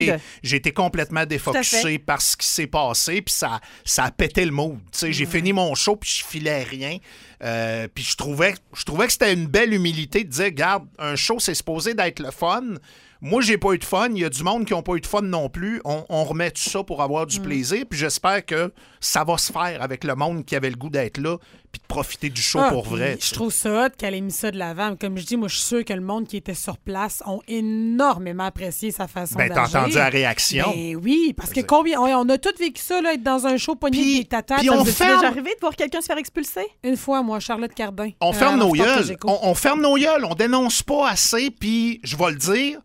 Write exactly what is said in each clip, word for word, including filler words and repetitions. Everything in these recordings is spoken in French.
été, j'ai été complètement défocusé par ce qui s'est passé, puis ça, ça a pété le mood. T'sais, j'ai mmh. fini mon show, puis je filais rien. Euh, puis je trouvais, je trouvais que c'était une belle humilité de dire, regarde, un show, c'est supposé d'être le fun. Moi, j'ai pas eu de fun. Il y a du monde qui n'a pas eu de fun non plus. On, on remet tout ça pour avoir du mmh. plaisir. Puis j'espère que ça va se faire avec le monde qui avait le goût d'être là puis de profiter du show ah, pour vrai. Je trouve ça hot qu'elle ait mis ça de l'avant. Comme je dis, moi, je suis sûr que le monde qui était sur place ont énormément apprécié sa façon ben, d'agir. T'as entendu la réaction? Ben oui, parce que combien... On a tous vécu ça, là, être dans un show pogné des tatas. Puis on ferme... déjà arrivé de voir quelqu'un se faire expulser? Une fois, moi, Charlotte Cardin. On ferme nos gueules. On, on ferme nos gueules. On dénonce pas assez. Puis, je vais le dire...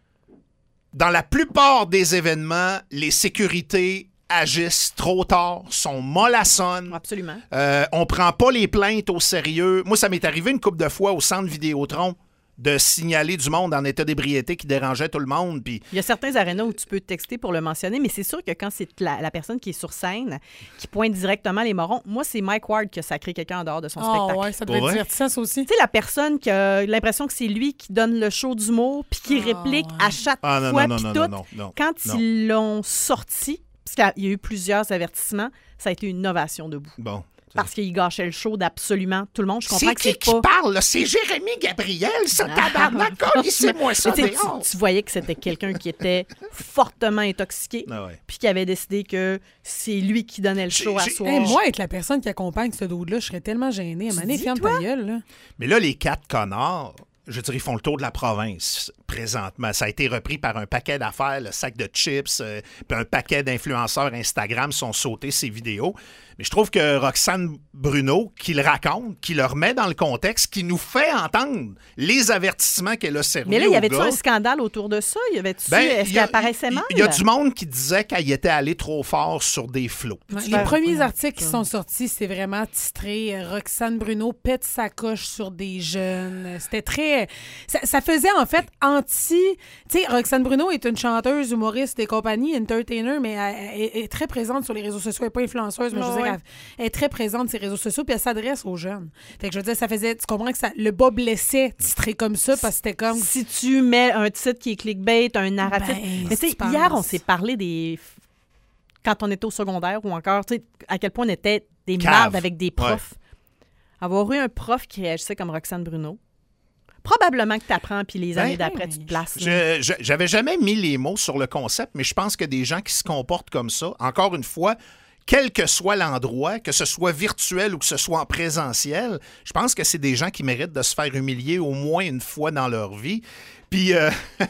Dans la plupart des événements, les sécurités agissent trop tard, sont mollassonnes. Absolument. Euh, on prend pas les plaintes au sérieux. Moi, ça m'est arrivé une couple de fois au centre Vidéotron de signaler du monde en état d'ébriété qui dérangeait tout le monde. Puis... Il y a certains arénas où tu peux texter pour le mentionner, mais c'est sûr que quand c'est la, la personne qui est sur scène qui pointe directement les morons, moi, c'est Mike Ward qui a sacré quelqu'un en dehors de son oh, spectacle. Ouais, ça doit être divertissant, ça aussi. Tu sais, la personne qui a l'impression que c'est lui qui donne le show d'humour puis qui oh, réplique ouais. à chaque ah, non, fois, non, puis non, tout. Non, non, non, quand non. ils l'ont sorti, parce qu'il y a eu plusieurs avertissements, ça a été une ovation debout. Bon. Parce qu'il gâchait le show d'absolument tout le monde. Je comprends c'est que c'est qui pas... qui parle, là? C'est Jérémy Gabriel, ça, tabarnak! Laissez-moi ça tu, dehors! tu voyais que c'était quelqu'un qui était fortement intoxiqué, ah ouais. puis qui avait décidé que c'est lui qui donnait le show à soir. Hey, moi, être la personne qui accompagne ce dude-là, je serais tellement gênée. Mané, ferme ta gueule, là. Mais là, les quatre connards... Je veux dire, ils font le tour de la province présentement. Ça a été repris par un paquet d'affaires, le sac de chips, euh, puis un paquet d'influenceurs Instagram sont sautés ces vidéos. Mais je trouve que Roxane Bruno, qui le raconte, qui le remet dans le contexte, qui nous fait entendre les avertissements qu'elle a servis. Mais là, il y avait-tu gars. un scandale autour de ça? Y avait-tu, ben, est-ce qu'elle paraissait mal? Il y a du monde qui disait qu'elle était allée trop fort sur des flots. Ouais, les premiers articles qui sont sortis, c'est vraiment titré euh, « Roxane Bruno pète sa coche sur des jeunes ». C'était très... Ça, ça faisait, en fait, anti... Tu sais, Roxane Bruno est une chanteuse, humoriste et compagnie, entertainer, mais elle, elle est très présente sur les réseaux sociaux. Elle n'est pas influenceuse, mais oh, je veux dire, ouais. elle, elle est très présente sur les réseaux sociaux, puis elle s'adresse aux jeunes. Fait que je veux dire, ça faisait... Tu comprends que ça, le bas blessait titré comme ça, parce que c'était comme... Si tu mets un titre qui est clickbait, un narratif... Ben, mais tu sais, hier, on s'est parlé des... Quand on était au secondaire ou encore, tu sais, à quel point on était des mardes avec des profs. Ouais. Avoir eu un prof qui réagissait comme Roxane Bruno, probablement que tu apprends, puis les années ben, d'après, tu te places. Je, je, j'avais jamais mis les mots sur le concept, mais je pense que des gens qui se comportent comme ça, encore une fois, quel que soit l'endroit, que ce soit virtuel ou que ce soit en présentiel, je pense que c'est des gens qui méritent de se faire humilier au moins une fois dans leur vie. Puis, euh,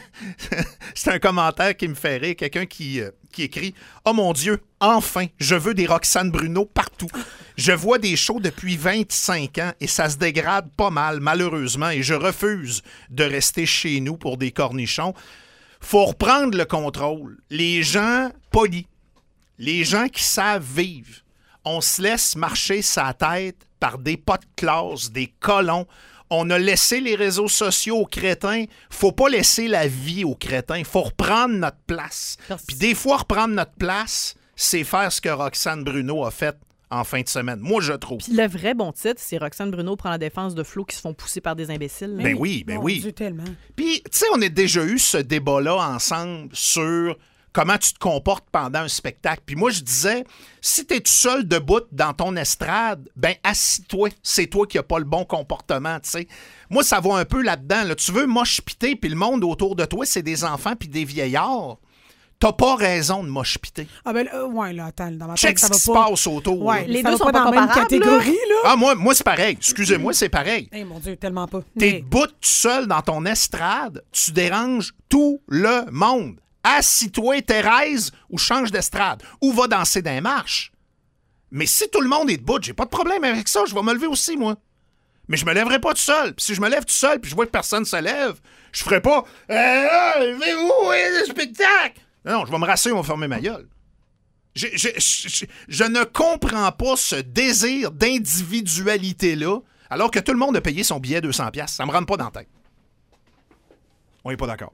c'est un commentaire qui me fait rire. Quelqu'un qui, euh, qui écrit « Oh mon Dieu, enfin, je veux des Roxane Bruno partout. Je vois des shows depuis vingt-cinq ans et ça se dégrade pas mal, malheureusement, et je refuse de rester chez nous pour des cornichons. Faut reprendre le contrôle. Les gens polis, les gens qui savent vivre, on se laisse marcher sa tête par des pas de classe, des colons. On a laissé les réseaux sociaux aux crétins. Faut pas laisser la vie aux crétins. Faut reprendre notre place. Puis des fois, reprendre notre place, c'est faire ce que Roxane Bruno a fait en fin de semaine. Moi, je trouve. Puis le vrai bon titre, c'est Roxane Bruno prend la défense de Flo qui se font pousser par des imbéciles. Ben oui, ben oh, oui. Dieu, tellement. Puis, tu sais, on a déjà eu ce débat-là ensemble sur comment tu te comportes pendant un spectacle. Puis moi, je disais, si t'es tout seul debout dans ton estrade, ben assis-toi. C'est toi qui n'as pas le bon comportement, tu sais. Moi, ça va un peu là-dedans. Là. Tu veux moche-piter, puis le monde autour de toi, c'est des enfants puis des vieillards. T'as pas raison de moche-piter. Ah ben là, ouais, là, attends, dans ma tête, check ça ce va qui pas... se passe autour. Ouais, là. les deux sont pas dans la même catégorie, là. Ah, moi, moi c'est pareil. Excusez-moi, c'est pareil. Eh, hey, mon Dieu, tellement pas. T'es Mais... debout tout seul dans ton estrade, tu déranges tout le monde. Assis-toi, Thérèse, ou change d'estrade, ou va danser dans les marches. Mais si tout le monde est debout, j'ai pas de problème avec ça, je vais me lever aussi, moi. Mais je me lèverai pas tout seul. Puis si je me lève tout seul, puis je vois que personne se lève, je ferai pas « Eh, levez-vous, le spectacle! » Non, je vais me rassurer, on va fermer ma gueule. Je, je, je, je ne comprends pas ce désir d'individualité-là, alors que tout le monde a payé son billet deux cents dollars. Ça me rentre pas dans la tête. On n'est pas d'accord.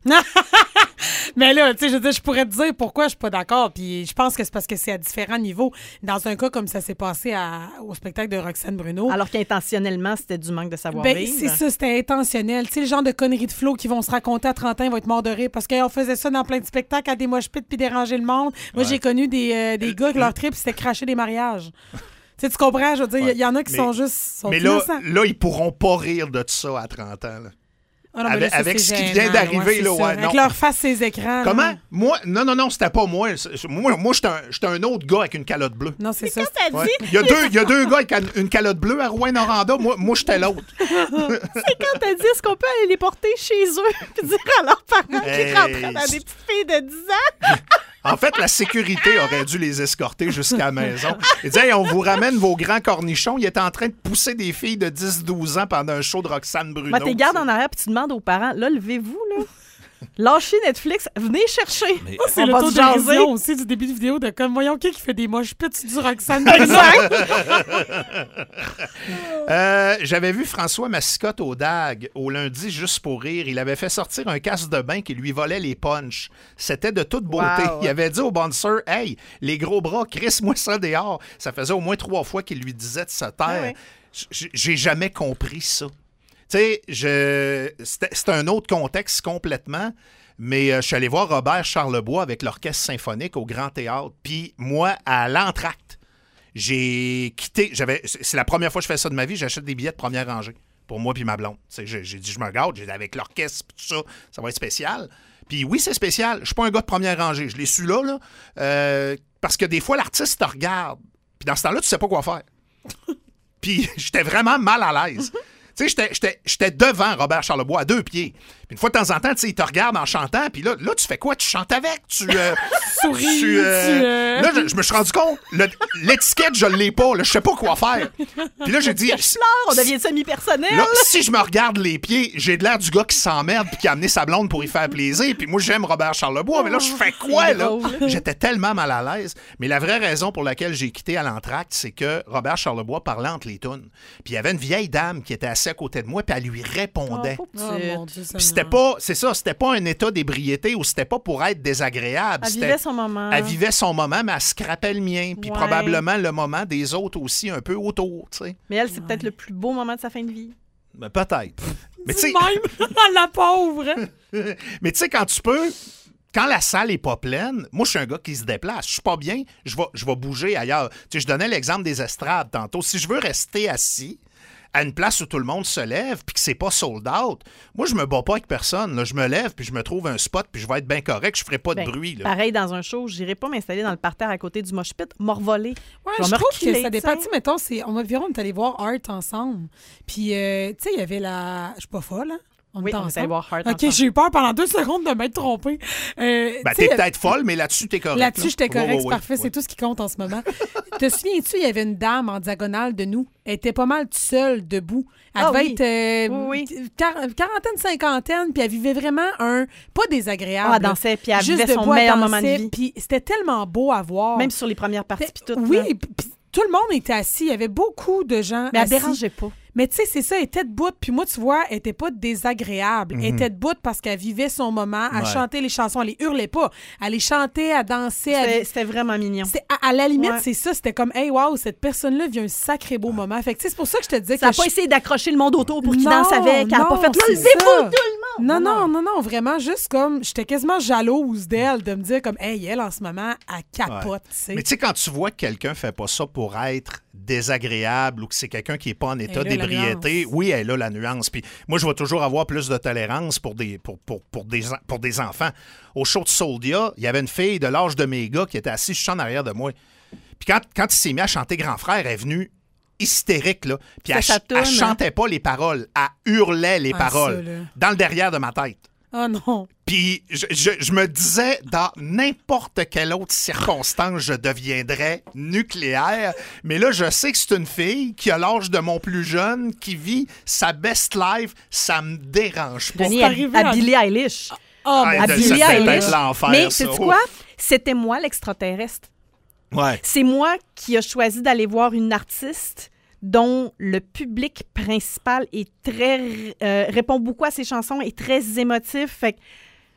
Mais là, tu sais, je veux dire, je pourrais te dire pourquoi je suis pas d'accord. Puis je pense que c'est parce que c'est à différents niveaux. Dans un cas comme ça s'est passé à, au spectacle de Roxane Bruno. Alors qu'intentionnellement, c'était du manque de savoir-vivre. Ben, c'est ça, c'était intentionnel. Tu sais, le genre de conneries de flow qui vont se raconter à trente ans, ils vont être morts de rire parce qu'on faisait ça dans plein de spectacles à des mosh pits puis déranger le monde. Moi, ouais. j'ai connu des, euh, des gars que leur trip, c'était cracher des mariages. Tu sais, tu comprends? Je veux dire, il ouais. y, y en a qui mais, sont juste. Sont mais là, là, ils pourront pas rire de ça à trente ans. Là. Ah non, avec là, ça, avec ce qui gênant, vient d'arriver, ouais, là, ouais, ouais, avec non. leur face ses écrans. Comment? Là. Moi, non, non, non, c'était pas moi. Moi, moi j'étais un, un autre gars avec une calotte bleue. Non, c'est ça. Qu'est-ce que t'as ouais. dit? Il y a deux, il y a deux gars avec une calotte bleue à Rouyn-Noranda. Moi, moi j'étais l'autre. C'est quand t'as dit, est-ce qu'on peut aller les porter chez eux puis dire à leurs parents hey. qu'ils rentraient dans des petites filles de dix ans? En fait, la sécurité aurait dû les escorter jusqu'à la maison. Ils disaient, hey, on vous ramène vos grands cornichons. Il était en train de pousser des filles de dix douze ans pendant un show de Roxane Bruno. Bah, t'es gardes en arrière puis tu demandes aux parents, là, levez-vous, là. Lâchez Netflix, venez chercher. Mais... Oh, c'est le taux de dérision aussi du début de vidéo de comme, voyons, qui qui fait des moches pits du Roxane. euh, J'avais vu François Massicotte au D A G au lundi juste pour rire. Il avait fait sortir un casque de bain qui lui volait les punchs. C'était de toute beauté. Wow. Il avait dit au bouncer, hey, les gros bras, crisse-moi ça dehors. Ça faisait au moins trois fois qu'il lui disait de se taire. Ah ouais. J'ai jamais compris ça. Tu sais, je... c'est un autre contexte complètement, mais euh, je suis allé voir Robert Charlebois avec l'Orchestre symphonique au Grand Théâtre. Puis moi, à l'entracte, j'ai quitté... j'avais C'est la première fois que je fais ça de ma vie, j'achète des billets de première rangée pour moi puis ma blonde. J'ai dit, je me regarde, j'ai avec l'orchestre tout ça, ça va être spécial. Puis oui, c'est spécial. Je suis pas un gars de première rangée. Je l'ai su là, là euh, parce que des fois, l'artiste te regarde. Puis dans ce temps-là, tu sais pas quoi faire. Puis j'étais vraiment mal à l'aise. Tu sais, j'étais devant Robert Charlebois à deux pieds. Puis une fois de temps en temps, tu sais, il te regarde en chantant. Puis là, là, tu fais quoi? Tu chantes avec? Tu euh, souris. Tu, euh... tu, euh... Là, je, je me suis rendu compte, l'étiquette, je l'ai pas. Là, je sais pas quoi faire. Puis là, j'ai dit... Je pleure, on devient semi-personnel. Là, si je me regarde les pieds, j'ai de l'air du gars qui s'emmerde puis qui a amené sa blonde pour y faire plaisir. Puis moi, j'aime Robert Charlebois. Mais là, je fais quoi, là? J'étais tellement mal à l'aise. Mais la vraie raison pour laquelle j'ai quitté à l'entracte, c'est que Robert Charlebois parlait entre les tunes. Puis il y avait une vieille dame qui était assise à côté de moi, puis elle lui répondait. Oh, oh, Dieu, puis c'était pas, c'est ça, c'était pas un état d'ébriété ou c'était pas pour être désagréable. Elle vivait son moment. Elle vivait son moment, mais elle scrapait le mien, puis ouais. probablement le moment des autres aussi un peu autour, tu sais. Mais elle, c'est ouais. peut-être le plus beau moment de sa fin de vie. Ben, peut-être. Mais tu sais, même la pauvre. Mais tu sais, quand tu peux. Quand la salle est pas pleine, moi, je suis un gars qui se déplace. Je suis pas bien, je vais, je vais bouger ailleurs. Tu sais, je donnais l'exemple des estrades tantôt. Si je veux rester assis à une place où tout le monde se lève puis que c'est pas sold out, moi, je me bats pas avec personne. Là. Je me lève puis je me trouve un spot puis je vais être bien correct. Je ferai pas ben, de bruit. Là. Pareil, dans un show, j'irai pas m'installer dans le parterre à côté du mosh pit, m'envoler. Ouais, je, je trouve que ça dépend. Tu sais, mettons, on, environ, on est allé voir Art ensemble. Puis, euh, tu sais, il y avait la... Je suis pas folle, hein? On oui, on est allé voir Heart. OK, j'ai eu peur pendant deux secondes de m'être trompée. Euh, ben, t'es peut-être folle, mais là-dessus, t'es correct. Là-dessus, j'étais correct, oh, c'est oui, parfait. oui. C'est tout ce qui compte en ce moment. Te souviens-tu, il y avait une dame en diagonale de nous. Elle était pas mal toute seule, debout. Elle ah, devait oui. être euh, oui, oui. quarantaine, cinquantaine, puis elle vivait vraiment un... Pas désagréable. Ah, elle dansait, puis elle juste vivait son debout, meilleur dansait, moment de vie. Puis c'était tellement beau à voir. Même sur les premières parties, puis tout. Oui, puis tout le monde était assis. Il y avait beaucoup de gens Mais elle assis. dérangeait pas. Mais tu sais, c'est ça, elle était debout. Puis moi, tu vois, elle était pas désagréable. Mm-hmm. Elle était debout parce qu'elle vivait son moment, elle ouais. chantait les chansons, elle les hurlait pas. Elle les chantait, elle dansait. C'était elle... vraiment mignon. À, à la limite, ouais. c'est ça. C'était comme, hey, wow, cette personne-là vit un sacré beau moment. Fait que c'est pour ça que je te disais ça que. Ça n'a pas je... essayé d'accrocher le monde autour pour qu'il non, danse avec. Elle n'a pas fait c'est levez-vous tout le monde. Non, non, non, non, vraiment, juste comme, j'étais quasiment jalouse d'elle de me dire comme, hey, elle, en ce moment, elle capote, ouais. tu sais. Mais tu sais, quand tu vois que quelqu'un fait pas ça pour être désagréable ou que c'est quelqu'un qui est pas en état d'ébriété, oui, elle a la nuance. Puis moi, je vais toujours avoir plus de tolérance pour des, pour, pour, pour des, pour des enfants. Au show de Soldia, il y avait une fille de l'âge de mes gars qui était assise juste en arrière de moi. Puis quand, quand il s'est mis à chanter Grand Frère, elle est venue hystérique, là. Puis elle, ch elle chantait pas les paroles, elle hurlait les ah, paroles ça, dans le derrière de ma tête. Ah non! Puis je, je, je me disais, dans n'importe quelle autre circonstance, je deviendrais nucléaire. Mais là, je sais que c'est une fille qui a l'âge de mon plus jeune, qui vit sa best life. Ça me dérange pas. Denis, à, à Billie Eilish. Oh, ah, à Billie Eilish. Mais c'est quoi? C'était moi l'extraterrestre. Ouais. C'est moi qui a choisi d'aller voir une artiste dont le public principal est très euh, répond beaucoup à ses chansons, est très émotif. Fait que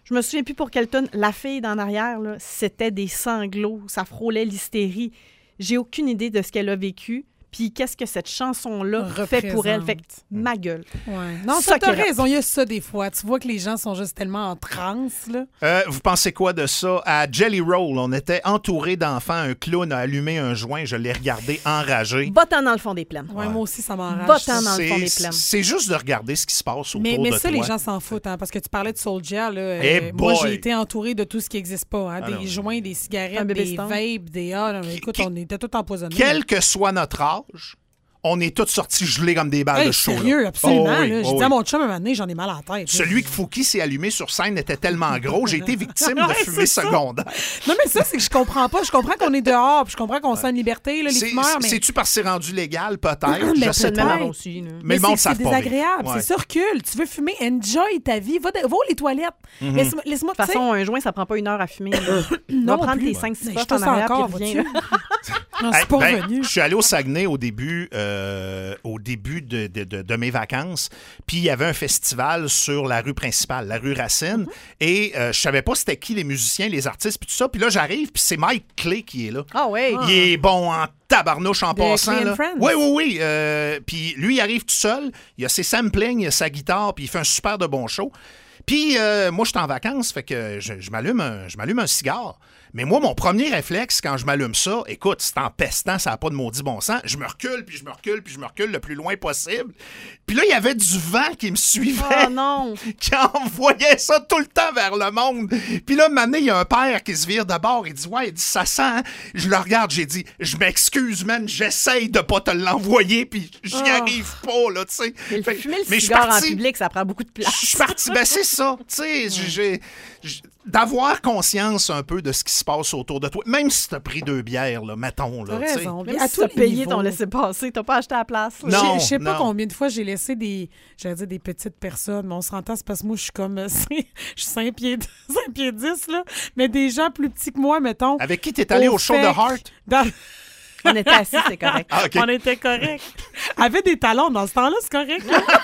Je me souviens plus pour quelle tonne. La fille d'en arrière, là, c'était des sanglots. Ça frôlait l'hystérie. J'ai aucune idée de ce qu'elle a vécu. Puis qu'est-ce que cette chanson-là fait pour elle? Fait que ma gueule. Ouais. Non, ça, t'as raison. Il y a ça des fois. Tu vois que les gens sont juste tellement en transe, là. Euh, vous pensez quoi de ça? À Jelly Roll, on était entouré d'enfants. Un clown a allumé un joint. Je l'ai regardé enragé. Va-t'en dans le fond des plaines. Ouais, ouais. Moi aussi, ça m'enrage. Va-t'en dans le fond des plaines. C'est juste de regarder ce qui se passe autour mais, mais de ça, toi. les gens s'en foutent, hein, parce que tu parlais de Soulja. Là, hey euh, moi, boy. j'ai été entouré de tout ce qui n'existe pas. Hein, ah des non. joints, des cigarettes, des vapes, des... Ah, non, écoute, qui, on était tous empoisonnés. Quel que soit notre âge, on est tous sortis gelés comme des balles hey, de chaud. Sérieux, là. absolument. Oh, oui, là. J'ai oh, dit oui. à mon chum un moment donné, j'en ai mal à la tête. Celui que Fouki s'est allumé sur scène était tellement gros, j'ai été victime de ouais, fumée secondaire. Non, mais ça, c'est que je comprends pas. Je comprends qu'on est dehors, puis je comprends qu'on sent une liberté, là, les C'est, fumeurs. Mais... C'est-tu parce que c'est rendu légal, peut-être? Mais je sais pas. Aussi, mais, mais le monde c'est, savent c'est pas. désagréable. Ouais. C'est ça, recule. Tu veux fumer, enjoy ta vie. Va, de... Va aux les toilettes. Mm-hmm. Laisse-moi, laisse-moi de toute façon, un joint, ça prend pas une heure à fumer. non, va prendre plus. tes cinq six puffs en arrière, encore, puis reviens. Non, c'est Hey, pas ben, revenu. je suis allé au Saguenay au début, euh, au début de, de, de, de mes vacances, puis il y avait un festival sur la rue principale, la rue Racine, mm-hmm. et euh, je savais pas c'était qui les musiciens, les artistes, puis tout ça. Puis là, j'arrive, puis c'est Mike Clay qui est là. Ah oui. Il est bon en tabarnouche en De passant. Clay and Là. Friends. Oui, oui, oui. Euh, puis lui, il arrive tout seul, il a ses samplings, il a sa guitare, puis il fait un super de bon show. Puis euh, moi, je suis en vacances, fait que je, je, m'allume un, je m'allume un cigare. Mais moi, mon premier réflexe, quand je m'allume ça, écoute, c'est empestant, ça n'a pas de maudit bon sens. Je me recule, puis je me recule, puis je me recule le plus loin possible. Puis là, il y avait du vent qui me suivait. Oh non! Qui envoyait ça tout le temps vers le monde. Puis là, maintenant, il y a un père qui se vire de bord. Il dit, ouais, il dit, ça sent, hein? Je le regarde, j'ai dit, je m'excuse, man, j'essaye de pas te l'envoyer, puis j'y oh. arrive pas, là, tu sais. Mais le fumer le mais cigare parti, en public, ça prend beaucoup de place. Je suis parti, ben c'est ça, tu sais, j'ai... j'ai d'avoir conscience un peu de ce qui se passe autour de toi, même si t'as pris deux bières, là, mettons. Là, t'as raison. Même à si tous t'as les payé niveaux. ton laissez-passer, t'as pas acheté à la place. Là. Non, Je sais pas non. combien de fois j'ai laissé des, j'allais dire des petites personnes, mais on se entend, c'est parce que moi, je suis comme, je suis cinq pieds dix, là, mais des gens plus petits que moi, mettons. Avec qui t'es allé au, au show de Heart? Dans... On était assis, c'est correct. Ah, okay. On était correct. Avait des talons dans ce temps-là, c'est correct.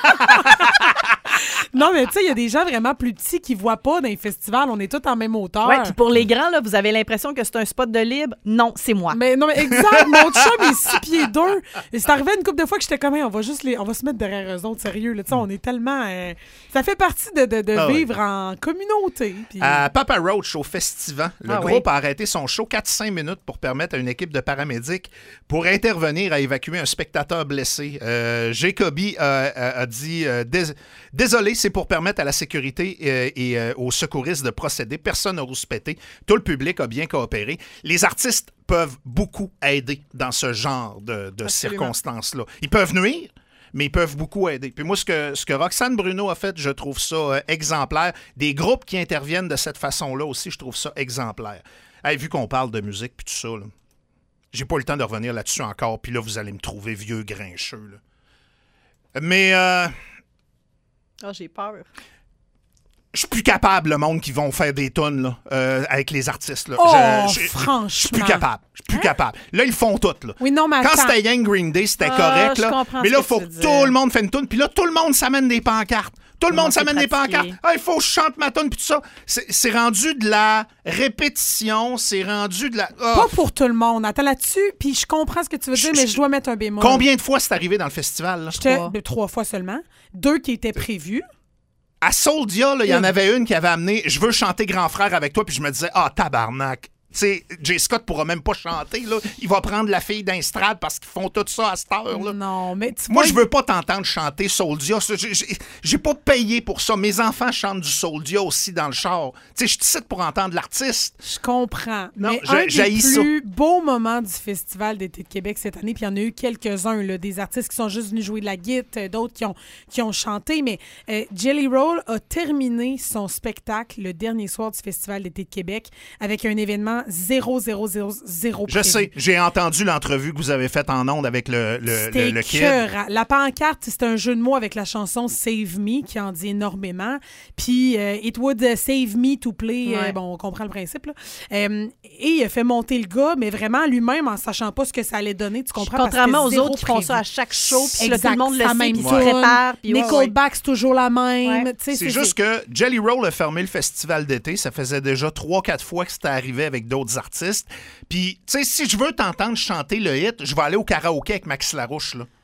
Non, mais tu sais, il y a des gens vraiment plus petits qui voient pas dans les festivals. On est tous en même hauteur. Ouais, puis pour les grands, là, vous avez l'impression que c'est un spot de libre. Non, c'est moi. Mais non, mais exact. Mon chum est six pieds deux. Et c'est arrivé une couple de fois que j'étais comme, hey, on va juste les, on va se mettre derrière eux autres, sérieux. Là, on est tellement. Euh, ça fait partie de, de, de ah, vivre ouais. en communauté. Puis... À Papa Roach, au Festivant, le ah, groupe oui. a arrêté son show quatre à cinq minutes pour permettre à une équipe de paramédics pour intervenir à évacuer un spectateur blessé. Euh, Jacoby euh, a, a dit euh, dés- désolé, c'est pour permettre à la sécurité euh, et euh, aux secouristes de procéder. Personne n'a rouspété. Tout le public a bien coopéré. Les artistes peuvent beaucoup aider dans ce genre de, de circonstances-là. Ils peuvent nuire, mais ils peuvent beaucoup aider. Puis moi, ce que, ce que Roxane Bruno a fait, je trouve ça euh, exemplaire. Des groupes qui interviennent de cette façon-là aussi, je trouve ça exemplaire. Hey, vu qu'on parle de musique puis tout ça, là, j'ai pas eu le temps de revenir là-dessus encore, puis là, vous allez me trouver vieux grincheux. Là. Mais... Euh, oh, j'ai peur. Je suis plus capable, le monde qui vont faire des tonnes là, euh, avec les artistes. Là. Oh, je, je, franchement. Je suis plus capable. Je suis plus hein? capable. Là, ils font tout. Là. Oui, non, mais quand attends. c'était Young Green Day, c'était ah, correct. Là. Mais là, il faut que tout dire. le monde fasse une toune. Puis là, tout le monde s'amène des pancartes. Tout le monde s'amène des pancartes. Ah, il faut que je chante ma toune. Puis tout ça. C'est, c'est rendu de la répétition. C'est rendu de la... Oh. Pas pour tout le monde. Attends là-dessus. Puis je comprends ce que tu veux dire, je, mais je dois mettre un bémol. Combien de fois c'est arrivé dans le festival? Là? Trois. Trois fois seulement. Deux qui étaient prévus. À Soldia, il y en avait une qui avait amené « Je veux chanter Grand Frère avec toi », puis je me disais « Ah, tabarnak ». Tu sais, Jay Scott pourra même pas chanter, là. Il va prendre la fille d'Instrad parce qu'ils font tout ça à cette heure-là. Non, mais tu Moi, vois, je veux pas t'entendre chanter Soldia. J'ai, j'ai, j'ai pas payé pour ça. Mes enfants chantent du Soldia aussi dans le char. Tu sais, je suis ici pour entendre l'artiste. Je comprends. Non, mais je, un des ça. plus beaux moments du Festival d'été de Québec cette année, puis il y en a eu quelques-uns, là, des artistes qui sont juste venus jouer de la guitare, d'autres qui ont, qui ont chanté, mais euh, Jelly Roll a terminé son spectacle le dernier soir du Festival d'été de Québec avec un événement zéro, zéro, zéro, zéro Je sais, j'ai entendu l'entrevue que vous avez faite en ondes avec le, le, le, le kid. Écœurant. La pancarte, c'est un jeu de mots avec la chanson Save Me, qui en dit énormément. Puis, euh, It would save me to play. Ouais. Euh, bon, on comprend le principe, là. Euh, et il a fait monter le gars, mais vraiment lui-même, en sachant pas ce que ça allait donner, tu comprends? Contrairement parce que aux zéro autres qui font prévu. ça à chaque show, puis là, Exact, tout le monde le la sait, même puis ils se tune. préparent. puis ouais, Nickelback, c'est toujours la même. Ouais. Tu sais, C'est juste que Jelly Roll a fermé le festival d'été. Ça faisait déjà trois, quatre fois que c'était arrivé avec d'autres artistes. Puis, tu sais, si je veux t'entendre chanter le hit, je vais aller au karaoké avec Max Larouche, là.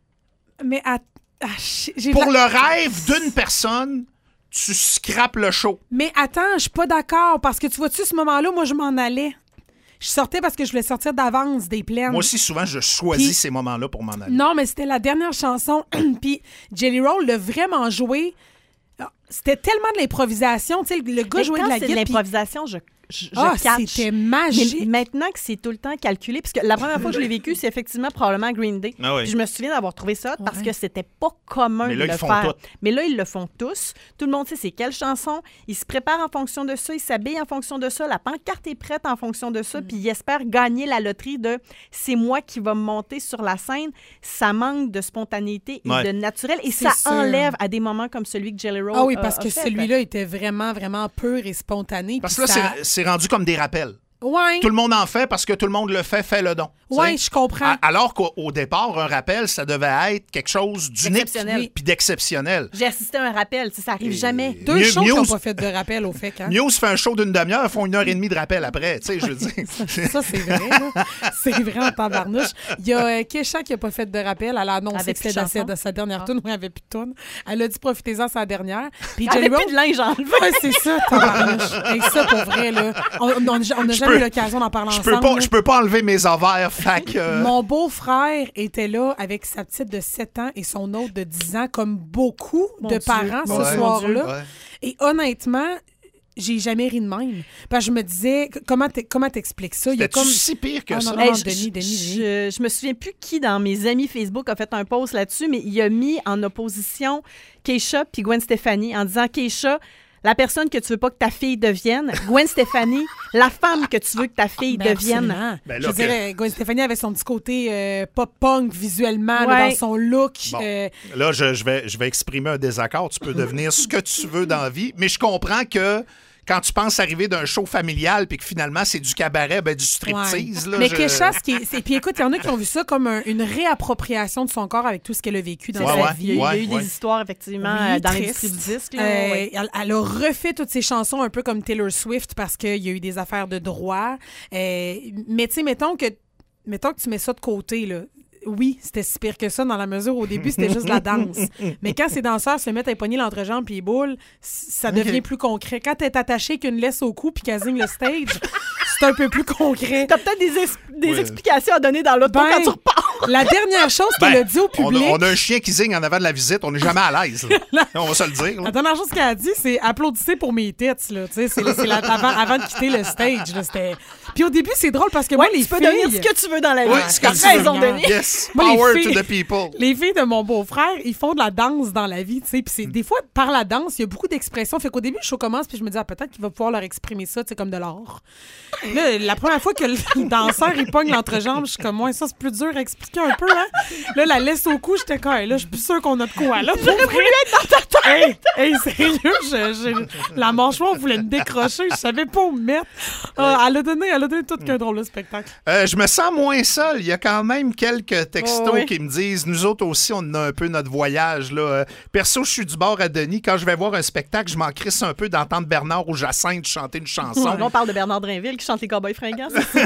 Mais à... ah, j'ai Pour la... le rêve d'une personne, tu scrapes le show. Mais attends, je suis pas d'accord, parce que tu vois-tu, ce moment-là, moi, je m'en allais. Je sortais parce que je voulais sortir d'avance des plaines. Moi aussi, souvent, je choisis Puis- ces moments-là pour m'en aller. Non, mais c'était la dernière chanson. Puis Jelly Roll l'a vraiment joué. C'était tellement de l'improvisation. Tu sais, le gars Mais jouait quand de la c'est de guitare. puis- l'improvisation, je, je, je Ah, catch. c'était magique. Mais maintenant que c'est tout le temps calculé, parce que la première fois que je l'ai vécu, c'est effectivement probablement Green Day. Ah oui. Puis je me souviens d'avoir trouvé ça parce Ouais. que c'était pas commun Mais là, de ils le font faire. tout. Mais là, ils le font tous. Tout le monde sait c'est quelle chanson. Ils se préparent en fonction de ça. Ils s'habillent en fonction de ça. La pancarte est prête en fonction de ça. Mm. Puis ils espèrent gagner la loterie de c'est moi qui va me monter sur la scène. Ça manque de spontanéité et Ouais. de naturel. Et C'est ça sûr. enlève à des moments comme celui que Jelly Roll Ah oui, a- parce a que fait. celui-là était vraiment, vraiment pur et spontané. Parce puis que là, ça... c'est- c'est rendu comme des rappels. Ouais, Tout le monde en fait parce que tout le monde le fait, fait le don. tu ouais, sais. je comprends. A- Alors qu'au au départ, un rappel, ça devait être quelque chose d'unique D'exceptionnel. puis d'exceptionnel. J'ai assisté à un rappel. Ça, ça arrive Et- jamais. Deux Muse- shows qui n'ont Muse- pas fait de rappel au fait. Hein? Muse fait un show d'une demi-heure, ils font une heure et demie de rappel après. Tu sais, je veux dire. Ça, c'est vrai. là. C'est vrai en tabarnouche. Il y a euh, Kesha qui n'a pas fait de rappel. Elle a annoncé Avec que c'était plus de sa, chansons. sa dernière Ah. tune. Oui, elle n'avait plus de tune. Elle a dit profitez-en sa dernière. Puis J'avais Jelly plus Roll- de linge enlevé. Ouais, c'est ça, tabarnouche. Et ça, pour vrai, là. On on- on n'a jamais peux- eu l'occasion d'en parler Je ensemble. peux pas, là. je peux pas enlever mes ovaires, fait que... euh, Mon beau-frère était là avec sa petite de sept ans et son autre de dix ans, comme beaucoup Mon de Dieu. parents Ouais. ce soir-là. Ouais. Et honnêtement, j'ai jamais ri de même. Parce que je me disais, c- comment t'e- comment t'expliques ça? Il y a C'était comme... si pire que Ah, ça. non, Hey, non, je, Denis, je- Denis, je, je me souviens plus qui dans mes amis Facebook a fait un post là-dessus, mais il a mis en opposition Keisha puis Gwen Stefani en disant Keisha, la personne que tu veux pas que ta fille devienne, Gwen Stefani, la femme que tu veux que ta fille Ben, devienne. absolument. Ben je là, dirais, Gwen Stefani avait son petit côté euh, pop-punk visuellement, là, Ouais. dans son look. Bon. euh, Là, je, je vais, je vais exprimer un désaccord. Tu peux devenir ce que tu veux dans la vie, mais je comprends que quand tu penses arriver d'un show familial puis que finalement c'est du cabaret, ben du striptease. ouais. Là, Mais je- Kesha, ce qui est... c'est- Puis écoute, il y en a qui ont vu ça comme un- une réappropriation de son corps avec tout ce qu'elle a vécu dans C'est Ouais, sa ça. ouais. Il y a, il y a ouais, eu ouais. des histoires, effectivement, Oui, euh, dans triste. l'industrie du disque. Là, Euh, ouais. elle, elle a refait toutes ses chansons un peu comme Taylor Swift parce qu'il y a eu des affaires de droit. Euh, mais tu sais, mettons que, mettons que tu mets ça de côté, là. Oui, c'était si pire que ça dans la mesure où au début, c'était juste la danse. Mais quand ces danseurs se mettent à pogner l'entrejambe puis les boules, c- ça devient plus concret. Quand t'es attaché qu'une laisse au cou puis qu'elle zigne le stage, c'est un peu plus concret. T'as peut-être des, es- des Ouais. explications à donner dans l'auto Ben, quand tu repars. La dernière chose Ben, qu'elle a dit au on, a, public... on a un chien qui zigne en avant de la visite. On n'est jamais à l'aise. là. On va se le dire. là. La dernière chose qu'elle a dit, c'est applaudissez pour mes têtes, là. Tu sais, c'est, c'est la- avant, avant de quitter le stage, là. C'était... Puis au début, c'est drôle parce que moi, Ouais, les tu peux filles... devenir ce que tu veux dans la vie. Ouais, ce que T'as tu veux. raison, Denis. Yes, Moi, les power filles- to the people. Les filles de mon beau-frère, ils font de la danse dans la vie, tu sais. Puis c'est des fois, par la danse, il y a beaucoup d'expressions. Fait qu'au début, le show commence, puis je me dis, ah, peut-être qu'il va pouvoir leur exprimer ça, tu sais, comme de l'art. Là, la première fois que le danseur, il pogne l'entrejambe, je suis comme, ouais, ça, c'est plus dur à expliquer un peu, hein. Là, la laisse au cou, j'étais comme, hey, là, je suis plus sûre qu'on a de quoi, là. Pour vrai. Hey, hey, sérieux, je- je- la mâchoire voulait me décrocher, je savais pas où me mettre. Ah, elle a donné, elle a donné tout qu'un drôle de spectacle. Euh, je me sens moins seul. Il y a quand même quelques textos Oh, oui. qui me disent nous autres aussi, on a un peu notre voyage. Là. Euh, Perso, je suis du bord à Denis. Quand je vais voir un spectacle, je m'en crisse un peu d'entendre Bernard ou Jacinthe chanter une chanson. Là, on parle de Bernard Drinville qui chante les Cowboys fringants. c'est ça?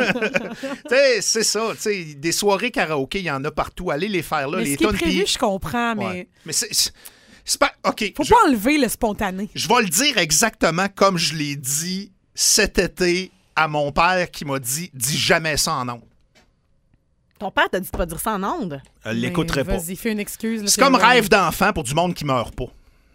Tu sais, c'est ça. tu sais, Des soirées karaoké, il y en a partout. Allez les faire là. Mais les ce qui est tonnes, prévu, puis- je comprends, mais Ouais. Mais c'est. c'est- c'est pas. OK. faut je, pas enlever le spontané. je vais le dire exactement comme je l'ai dit cet été à mon père qui m'a dit dis jamais ça en ondes. Ton père t'a dit de pas dire ça en ondes. Elle l'écouterait Mais pas. Vas-y, fais une excuse. là, C'est c'est comme vrai. rêve d'enfant pour du monde qui meurt pas.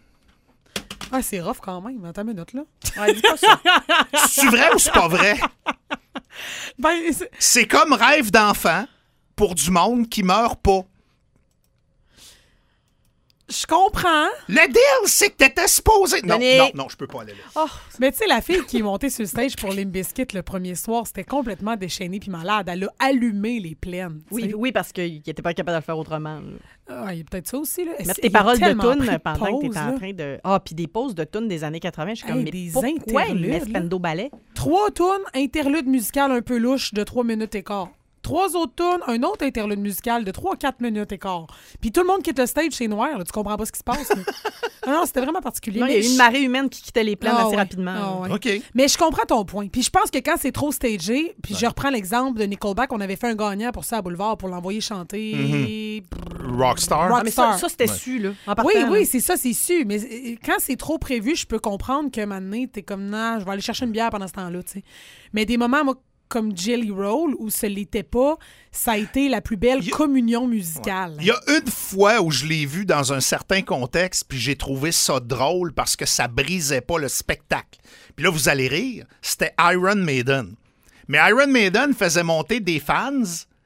Ah, c'est rough quand même. Attends une minute, là. Ouais, dis pas ça. C'est vrai ou c'est pas vrai? Ben, c'est- C'est comme rêve d'enfant pour du monde qui meurt pas. Je comprends. Le deal, c'est que t'étais supposé... Non, Denis. non, non, je peux pas aller là. Oh, Mais tu sais, la fille qui est montée sur le stage pour Limp Bizkit le premier soir, c'était complètement déchaînée puis malade. Elle a allumé les plaines. tu oui, sais. oui, parce qu'il n'était pas capable de le faire autrement. là. Ah, il y a peut-être ça aussi. Là. Mettre Il tes y a paroles de tellement pris tunes pendant que pause, tu étais en là. train de... Ah, puis des pauses de tunes des années quatre-vingts. Je suis comme, Hey, mais des pourquoi il met interludes, là. Spendo Ballet? Trois tunes, interlude musical un peu louche de trois minutes et quart. Trois autres tunes, un autre interlude musical de trois à quatre minutes et quart. Puis tout le monde quitte le stage, c'est noir. Là, tu comprends pas ce qui se passe. là. non, non, c'était vraiment particulier. Non, il y Mais a eu une je- marée humaine qui quittait les plaines Ah, assez ouais. rapidement. Ah, ouais. OK. Mais je comprends ton point. Puis je pense que quand c'est trop stagé, puis je reprends l'exemple de Nickelback, on avait fait un gagnant pour ça à Boulevard pour l'envoyer chanter. Rockstar. Rock- Ah, mais ça, Rockstar. ça c'était Ouais. su, là. En partant, Oui, là. oui, c'est ça, c'est su. Mais euh, quand c'est trop prévu, je peux comprendre que maintenant, t'es comme, non, je vais aller chercher une bière pendant ce temps-là, tu sais. Mais des moments, moi, comme Jelly Roll, où ce l'était pas, ça a été la plus belle Il y a- communion musicale. Il y a une fois où je l'ai vu dans un certain contexte, puis j'ai trouvé ça drôle parce que ça brisait pas le spectacle. Puis là, vous allez rire, c'était Iron Maiden. Mais Iron Maiden faisait monter des fans.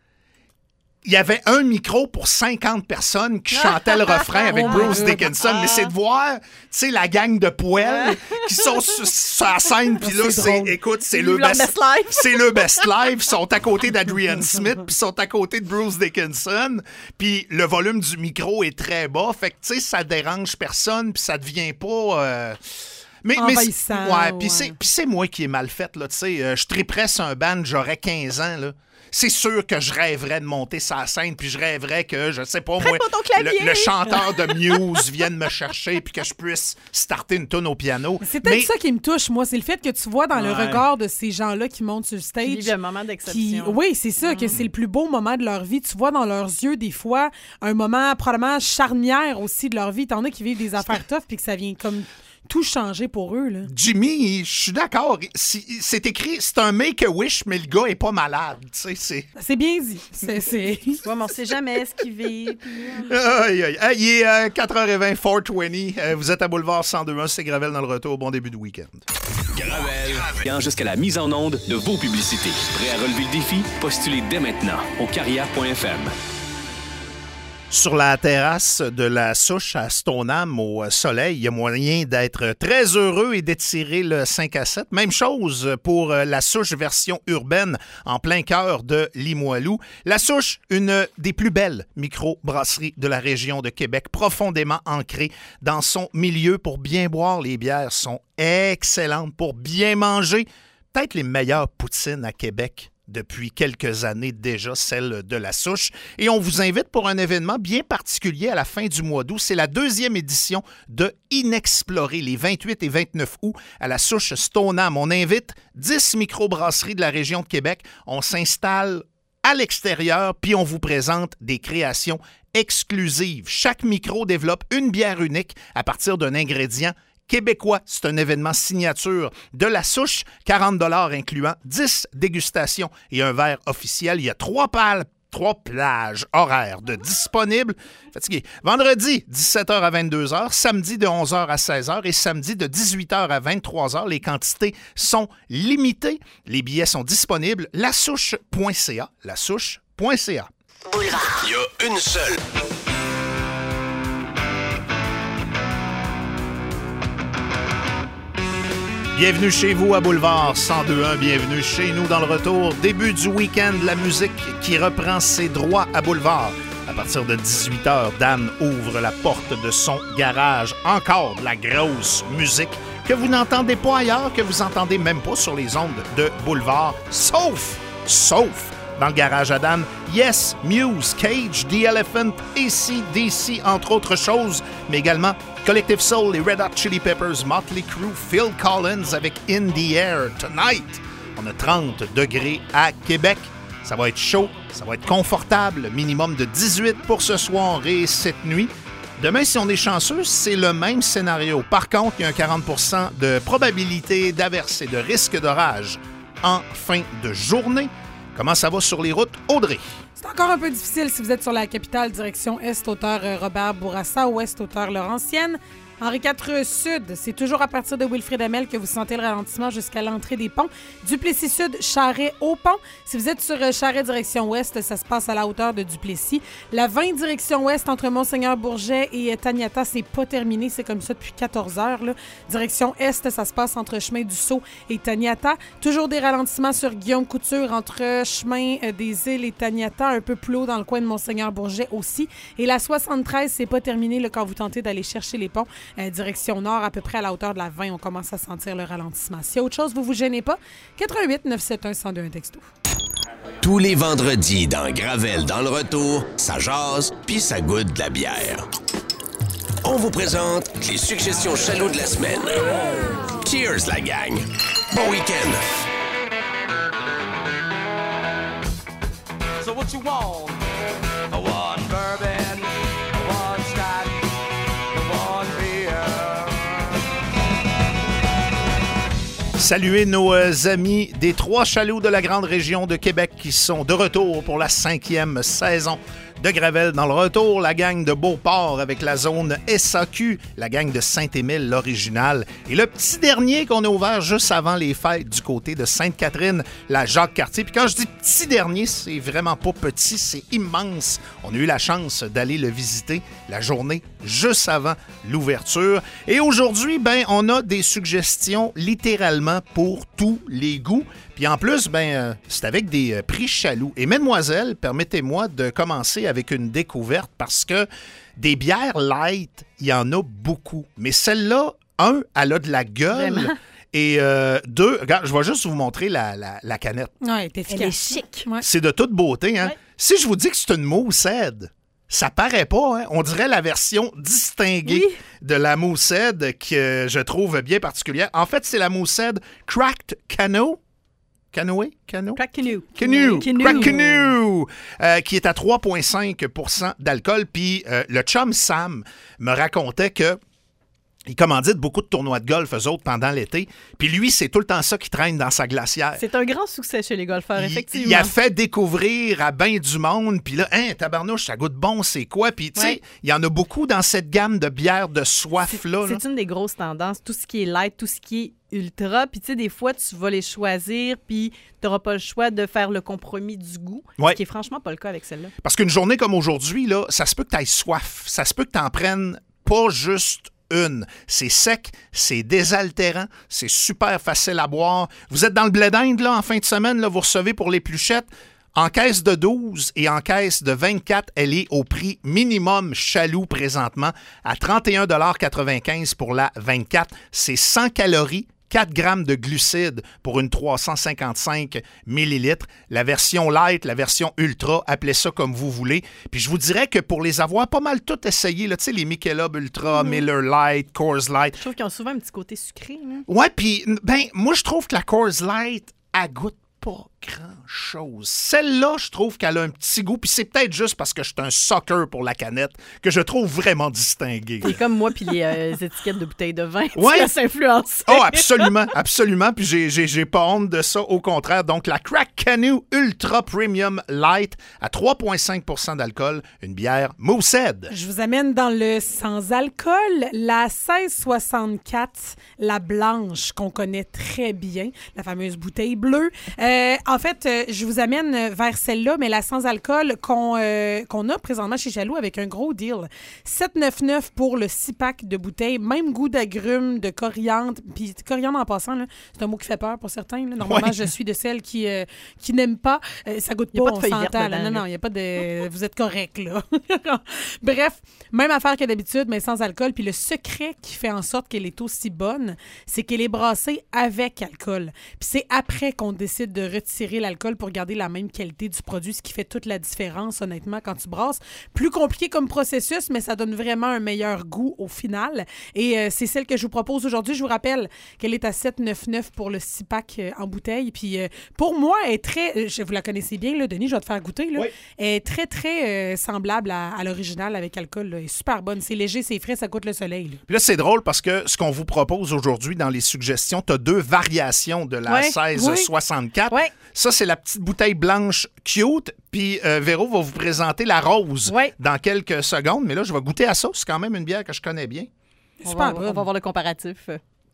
Il y avait un micro pour cinquante personnes qui chantaient le refrain avec Oh my Bruce God. Dickinson. Mais c'est de voir, tu sais, la gang de poêles qui sont sur, sur la scène. Puis là, C'est c'est, drôle. écoute, c'est Vive le leur best, best life. c'est le best live. Ils sont à côté d'Adrian Smith, puis ils sont à côté de Bruce Dickinson. Puis le volume du micro est très bas. Fait que, tu sais, ça dérange personne, puis ça devient pas... euh, Mais, mais c'est- Envahissant, ouais, puis ouais. c'est, puis c'est moi qui est mal faite, là, tu sais. Euh, je triperais sur un band, j'aurais quinze ans, là. C'est sûr que je rêverais de monter sa scène, puis je rêverais que, je sais pas moi, Prête-moi ton clavier. le, le chanteur de Muse vienne me chercher, puis que je puisse starter une tune au piano. C'est peut-être Mais- ça qui me touche, moi. C'est le fait que tu vois dans le Ouais. regard de ces gens-là qui montent sur le Qui stage. vivent un moment Qui, d'exception. oui, c'est ça, que c'est le plus beau moment de leur vie. Tu vois dans leurs yeux, des fois, un moment probablement charnière aussi de leur vie. T'en as qui vivent des affaires tough puis que ça vient comme tout changer pour eux. Là. Jimmy, je suis d'accord. Si- C'est écrit, c'est un make-a-wish, mais le gars est pas malade. Tu sais, c'est. C'est bien dit. C'est, c'est... Ouais, mais on sait jamais ce qu'il vit. Aïe, aïe. Hey, il est euh, quatre heures vingt, quatre heures vingt. Euh, vous êtes à Boulevard cent deux un, c'est Gravel dans le retour. Bon début de week-end. Gravel. Jusqu'à la mise en onde de vos publicités. Prêt à relever le défi? Postulez dès maintenant au carrière point f m. Sur la terrasse de la Souche à Stoneham au soleil, il y a moyen d'être très heureux et d'étirer le cinq à sept. Même chose pour la Souche version urbaine en plein cœur de Limoilou. La Souche, une des plus belles micro-brasseries de la région de Québec, profondément ancrée dans son milieu pour bien boire. Les bières sont excellentes pour bien manger. Peut-être les meilleures poutines à Québec depuis quelques années déjà, celle de la Souche. Et on vous invite pour un événement bien particulier à la fin du mois d'août. C'est la deuxième édition de Inexploré, les vingt-huit et vingt-neuf août à la Souche Stoneham. On invite dix microbrasseries de la région de Québec. On s'installe à l'extérieur, puis on vous présente des créations exclusives. Chaque micro développe une bière unique à partir d'un ingrédient québécois. C'est un événement signature de la Souche, quarante dollars incluant dix dégustations et un verre officiel. Il y a trois pales, trois plages horaires de disponibles. Fatigué. Vendredi, dix-sept heures à vingt-deux heures, samedi de onze heures à seize heures et samedi de dix-huit heures à vingt-trois heures. Les quantités sont limitées. Les billets sont disponibles. la souche point c a. la souche point c a. Boulevard. Il y a une seule. Bienvenue chez vous à Boulevard cent deux un. Bienvenue chez nous dans le retour. Début du week-end, la musique qui reprend ses droits à Boulevard. À partir de dix-huit heures, Dan ouvre la porte de son garage. Encore de la grosse musique que vous n'entendez pas ailleurs, que vous entendez même pas sur les ondes de Boulevard. Sauf, sauf dans le garage à Dan. Yes, Muse, Cage, The Elephant, A C D C, entre autres choses, mais également Collective Soul, les Red Hot Chili Peppers, Motley Crue, Phil Collins avec In the Air Tonight. On a trente degrés à Québec. Ça va être chaud, ça va être confortable, minimum de dix-huit pour ce soir et cette nuit. Demain, si on est chanceux, c'est le même scénario. Par contre, il y a un quarante pour cent de probabilité d'averse et de risque d'orage en fin de journée. Comment ça va sur les routes, Audrey? C'est encore un peu difficile si vous êtes sur la capitale, direction Est, hauteur euh, Robert Bourassa, Ouest, hauteur Laurentienne. Henri quatre Sud, c'est toujours à partir de Wilfrid Hamel que vous sentez le ralentissement jusqu'à l'entrée des ponts. Duplessis Sud, Charest au pont. Si vous êtes sur Charest direction ouest, ça se passe à la hauteur de Duplessis. La vingt direction ouest entre Monseigneur-Bourget et Taniata, c'est pas terminé, c'est comme ça depuis quatorze heures. Là. Direction est, ça se passe entre Chemin du Sceau et Taniata. Toujours des ralentissements sur Guillaume Couture entre Chemin des Îles et Taniata, un peu plus haut dans le coin de Monseigneur-Bourget aussi. Et la soixante-treize, c'est pas terminé là, quand vous tentez d'aller chercher les ponts. Euh, direction nord, à peu près à la hauteur de la vingt, on commence à sentir le ralentissement. S'il y a autre chose, vous vous gênez pas. quatre un huit neuf sept un un zéro deux un texto. Tous les vendredis dans Gravel dans le retour, ça jase puis ça goûte de la bière. On vous présente les suggestions chaloux de la semaine. Cheers la gang. Bon week-end. So what you want? I want bourbon, I want scotch, I want beer. Saluer nos euh, amis des trois chaloux de la grande région de Québec qui sont de retour pour la cinquième saison de Gravel dans le retour, la gang de Beauport avec la zone S A Q, la gang de Saint-Émile, l'original, et le petit dernier qu'on a ouvert juste avant les fêtes du côté de Sainte-Catherine, la Jacques-Cartier. Puis quand je dis petit dernier, c'est vraiment pas petit, c'est immense. On a eu la chance d'aller le visiter la journée juste avant l'ouverture. Et aujourd'hui, ben, on a des suggestions littéralement pour tous les goûts. Puis en plus, ben, euh, c'est avec des euh, prix chaloux. Et mesdemoiselles, permettez-moi de commencer avec une découverte parce que des bières light, il y en a beaucoup. Mais celle-là, un, elle a de la gueule. Vraiment? Et euh, deux, regarde, je vais juste vous montrer la, la, la canette. Oui, t'es efficace. Elle est chic. Ouais. C'est de toute beauté, hein? Ouais. Si je vous dis que c'est une Moosehead, ça paraît pas, hein? On dirait la version distinguée oui. de la Moosehead que je trouve bien particulière. En fait, c'est la Moosehead Cracked Canoe. Canoë? Canoë? Crack Canoe. Canoe. Canoe. Crack Canoe. Euh, qui est à trois virgule cinq pour cent d'alcool. Puis euh, le chum Sam me racontait que il commandite beaucoup de tournois de golf, eux autres, pendant l'été. Puis lui, c'est tout le temps ça qui traîne dans sa glacière. C'est un grand succès chez les golfeurs, il, effectivement. Il a fait découvrir à ben du monde. Puis là, hein, tabarnouche, ça goûte bon, c'est quoi? Puis tu sais, ouais. Il y en a beaucoup dans cette gamme de bières de soif-là. C'est, c'est une des grosses tendances. Tout ce qui est light, tout ce qui est ultra. Puis tu sais, des fois, tu vas les choisir, puis tu n'auras pas le choix de faire le compromis du goût. Ouais. Ce qui est franchement pas le cas avec celle-là. Parce qu'une journée comme aujourd'hui, là, ça se peut que tu aies soif. Ça se peut que tu en prennes pas juste une. C'est sec, c'est désaltérant, c'est super facile à boire. Vous êtes dans le blé d'Inde, là, en fin de semaine, là, vous recevez pour les pluchettes. En caisse de douze et en caisse de vingt-quatre, elle est au prix minimum chaloux présentement à trente et un virgule quatre-vingt-quinze pour la vingt-quatre. C'est cent calories, quatre grammes de glucides pour une trois cent cinquante-cinq millilitres. La version light, la version ultra, appelez ça comme vous voulez. Puis je vous dirais que pour les avoir pas mal tout essayé, tu sais, les Michelob Ultra, mm-hmm. Miller Light, Coors Light. Je trouve qu'ils ont souvent un petit côté sucré. Là. Ouais, puis ben moi, je trouve que la Coors Light, elle goûte pas grand-chose. Celle-là, je trouve qu'elle a un petit goût, puis c'est peut-être juste parce que je suis un sucker pour la canette que je trouve vraiment distinguée. C'est comme moi puis les euh, étiquettes de bouteilles de vin. Ouais. Tu laisses influencer. Oh, absolument, absolument, puis j'ai, j'ai, j'ai pas honte de ça, au contraire. Donc, la Crack Canoe Ultra Premium Light à trois virgule cinq pour cent d'alcool, une bière Moosehead. Je vous amène dans le sans-alcool, la seize soixante-quatre, la blanche, qu'on connaît très bien, la fameuse bouteille bleue. Euh, en fait, euh, je vous amène vers celle-là, mais la sans-alcool qu'on, euh, qu'on a présentement chez Chaloux avec un gros deal. sept virgule quatre-vingt-dix pour le six pack de bouteilles, même goût d'agrumes, de coriandre. Puis coriandre en passant, là, c'est un mot qui fait peur pour certains. Là. Normalement, ouais. je suis de celles qui, euh, qui n'aiment pas. Euh, ça goûte pas, pas on s'entend. Là. Non, non, il n'y a pas de... Vous êtes correct, là. Bref, même affaire que d'habitude, mais sans alcool. Puis le secret qui fait en sorte qu'elle est aussi bonne, c'est qu'elle est brassée avec alcool. Puis c'est après qu'on décide de retirer l'alcool pour garder la même qualité du produit, ce qui fait toute la différence, honnêtement, quand tu brasses. Plus compliqué comme processus, mais ça donne vraiment un meilleur goût au final. Et euh, c'est celle que je vous propose aujourd'hui. Je vous rappelle qu'elle est à sept virgule quatre-vingt-dix pour le six pack euh, en bouteille. Puis euh, pour moi, elle est très... Je, vous la connaissez bien, là, Denis, je vais te faire goûter. Là. Oui. Elle est très, très euh, semblable à, à l'original avec alcool. Là. Elle est super bonne. C'est léger, c'est frais, ça coûte le soleil. Là. Puis là, c'est drôle parce que ce qu'on vous propose aujourd'hui dans les suggestions, tu as deux variations de la ouais. seize soixante-quatre. Oui. Ça, c'est la petite bouteille blanche cute. Puis euh, Véro va vous présenter la rose ouais. dans quelques secondes. Mais là, je vais goûter à ça. C'est quand même une bière que je connais bien. On Super va, bonne. on va voir le comparatif.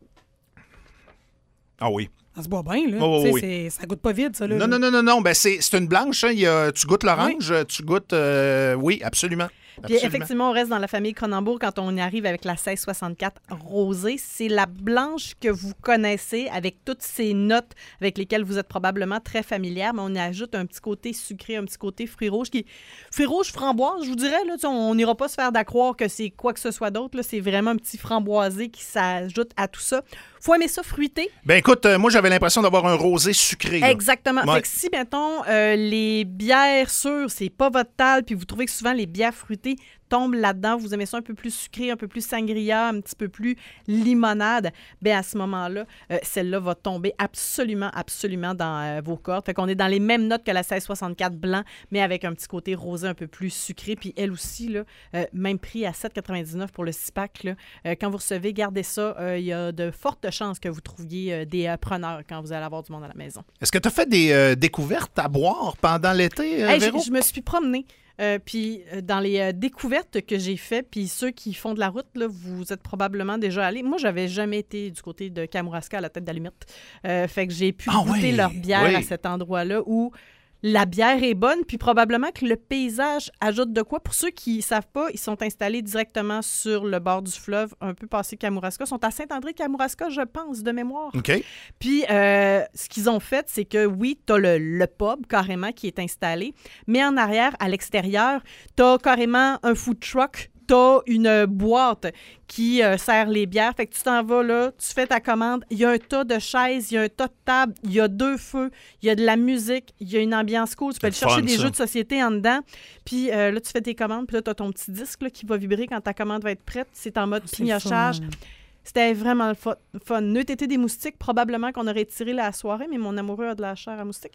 Ah oui. Ça se boit bien, là. Oh, oh, Tu sais, oui. c'est- ça goûte pas vide, ça, là. Non, non, non, non, non. Ben, c'est, c'est une blanche. Hein. Il y a, tu goûtes l'orange, tu goûtes... euh, oui, absolument. Puis Absolument. effectivement, on reste dans la famille Cronenbourg quand on y arrive avec la seize soixante-quatre rosée. C'est la blanche que vous connaissez avec toutes ces notes avec lesquelles vous êtes probablement très familière, mais on y ajoute un petit côté sucré, un petit côté fruits rouges. Qui... Fruits rouges, framboise, je vous dirais, là, on n'ira pas se faire d'accroire que c'est quoi que ce soit d'autre. Là. C'est vraiment un petit framboisé qui s'ajoute à tout ça. Faut aimer ça fruité. Ben écoute, euh, moi, j'avais l'impression d'avoir un rosé sucré. Là. Exactement. Ouais. Fait que si, mettons, euh, les bières sûres, c'est pas votre talle, puis vous trouvez que souvent les bières fruitées tombent là-dedans, vous aimez ça un peu plus sucré, un peu plus sangria, un petit peu plus limonade, bien à ce moment-là, euh, celle-là va tomber absolument, absolument dans euh, vos cordes. Fait qu'on est dans les mêmes notes que la seize soixante-quatre blanc, mais avec un petit côté rosé un peu plus sucré. Puis elle aussi, là, euh, même prix à sept quatre-vingt-dix-neuf pour le six-pack. Là. Euh, quand vous recevez, gardez ça. Il euh, y a de fortes chances que vous trouviez euh, des euh, preneurs quand vous allez avoir du monde à la maison. Est-ce que tu as fait des euh, découvertes à boire pendant l'été, euh, Hey, Véro? je, je me suis promenée. Euh, puis euh, dans les euh, découvertes que j'ai faites, puis ceux qui font de la route, là, vous êtes probablement déjà allés. Moi, j'avais jamais été du côté de Kamouraska à la tête d'Allumette. Euh, fait que j'ai pu Ah goûter oui, leur bière oui. à cet endroit-là où la bière est bonne, puis probablement que le paysage ajoute de quoi. Pour ceux qui ne savent pas, ils sont installés directement sur le bord du fleuve, un peu passé Kamouraska. Ils sont à Saint-André-Kamouraska, je pense, de mémoire. OK. Puis, euh, ce qu'ils ont fait, c'est que oui, tu as le, le pub carrément qui est installé, mais en arrière, à l'extérieur, tu as carrément un food truck. Tu as une boîte qui euh, sert les bières. Fait que tu t'en vas là, tu fais ta commande. Il y a un tas de chaises, il y a un tas de tables, il y a deux feux, il y a de la musique, il y a une ambiance cool. Tu peux aller C'est chercher fun, des ça. jeux de société en dedans. Puis euh, là, tu fais tes commandes. Puis là, tu as ton petit disque là, qui va vibrer quand ta commande va être prête. C'est en mode C'est pignochage. fun. C'était vraiment le fa- fun. N'eût été des moustiques, probablement qu'on aurait tiré la soirée, mais mon amoureux a de la chair à moustique.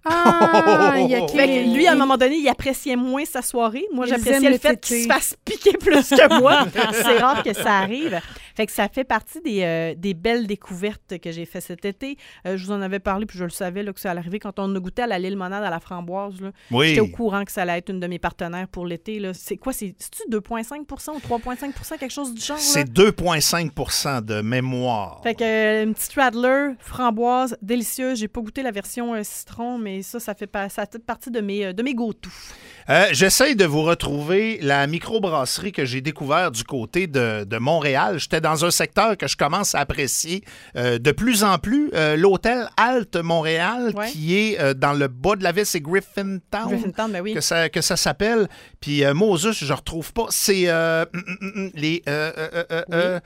Ah, il y a Fait que qui- lui, à un moment donné, il appréciait moins sa soirée. Moi, Ils j'appréciais aiment le le fait tété. qu'il se fasse piquer plus que moi. C'est rare que ça arrive. Fait que ça fait partie des, euh, des belles découvertes que j'ai fait cet été. Euh, je vous en avais parlé, puis je le savais là, que ça allait arriver quand on a goûté à la limonade à la framboise. Là. Oui. J'étais au courant que ça allait être une de mes partenaires pour l'été. Là. C'est quoi? C'est, c'est-tu deux virgule cinq pour cent ou trois virgule cinq pour cent, quelque chose du genre? là? C'est deux virgule cinq pour cent de mémoire. Fait que euh, une petite Radler, framboise, délicieuse. J'ai pas goûté la version euh, citron, mais ça, ça fait, pa- ça fait partie de mes, euh, de mes go-to. Euh, j'essaye de vous retrouver la microbrasserie que j'ai découvert du côté de, de Montréal. J'étais dans un secteur que je commence à apprécier euh, de plus en plus. Euh, l'hôtel Alt Montréal, Ouais. qui est euh, dans le bas de la ville, c'est Griffintown. Griffintown, ben oui. Que ça, que ça s'appelle. Puis euh, Moses, je retrouve pas. C'est euh, hum, hum, hum, les... Euh, euh, euh, euh, euh,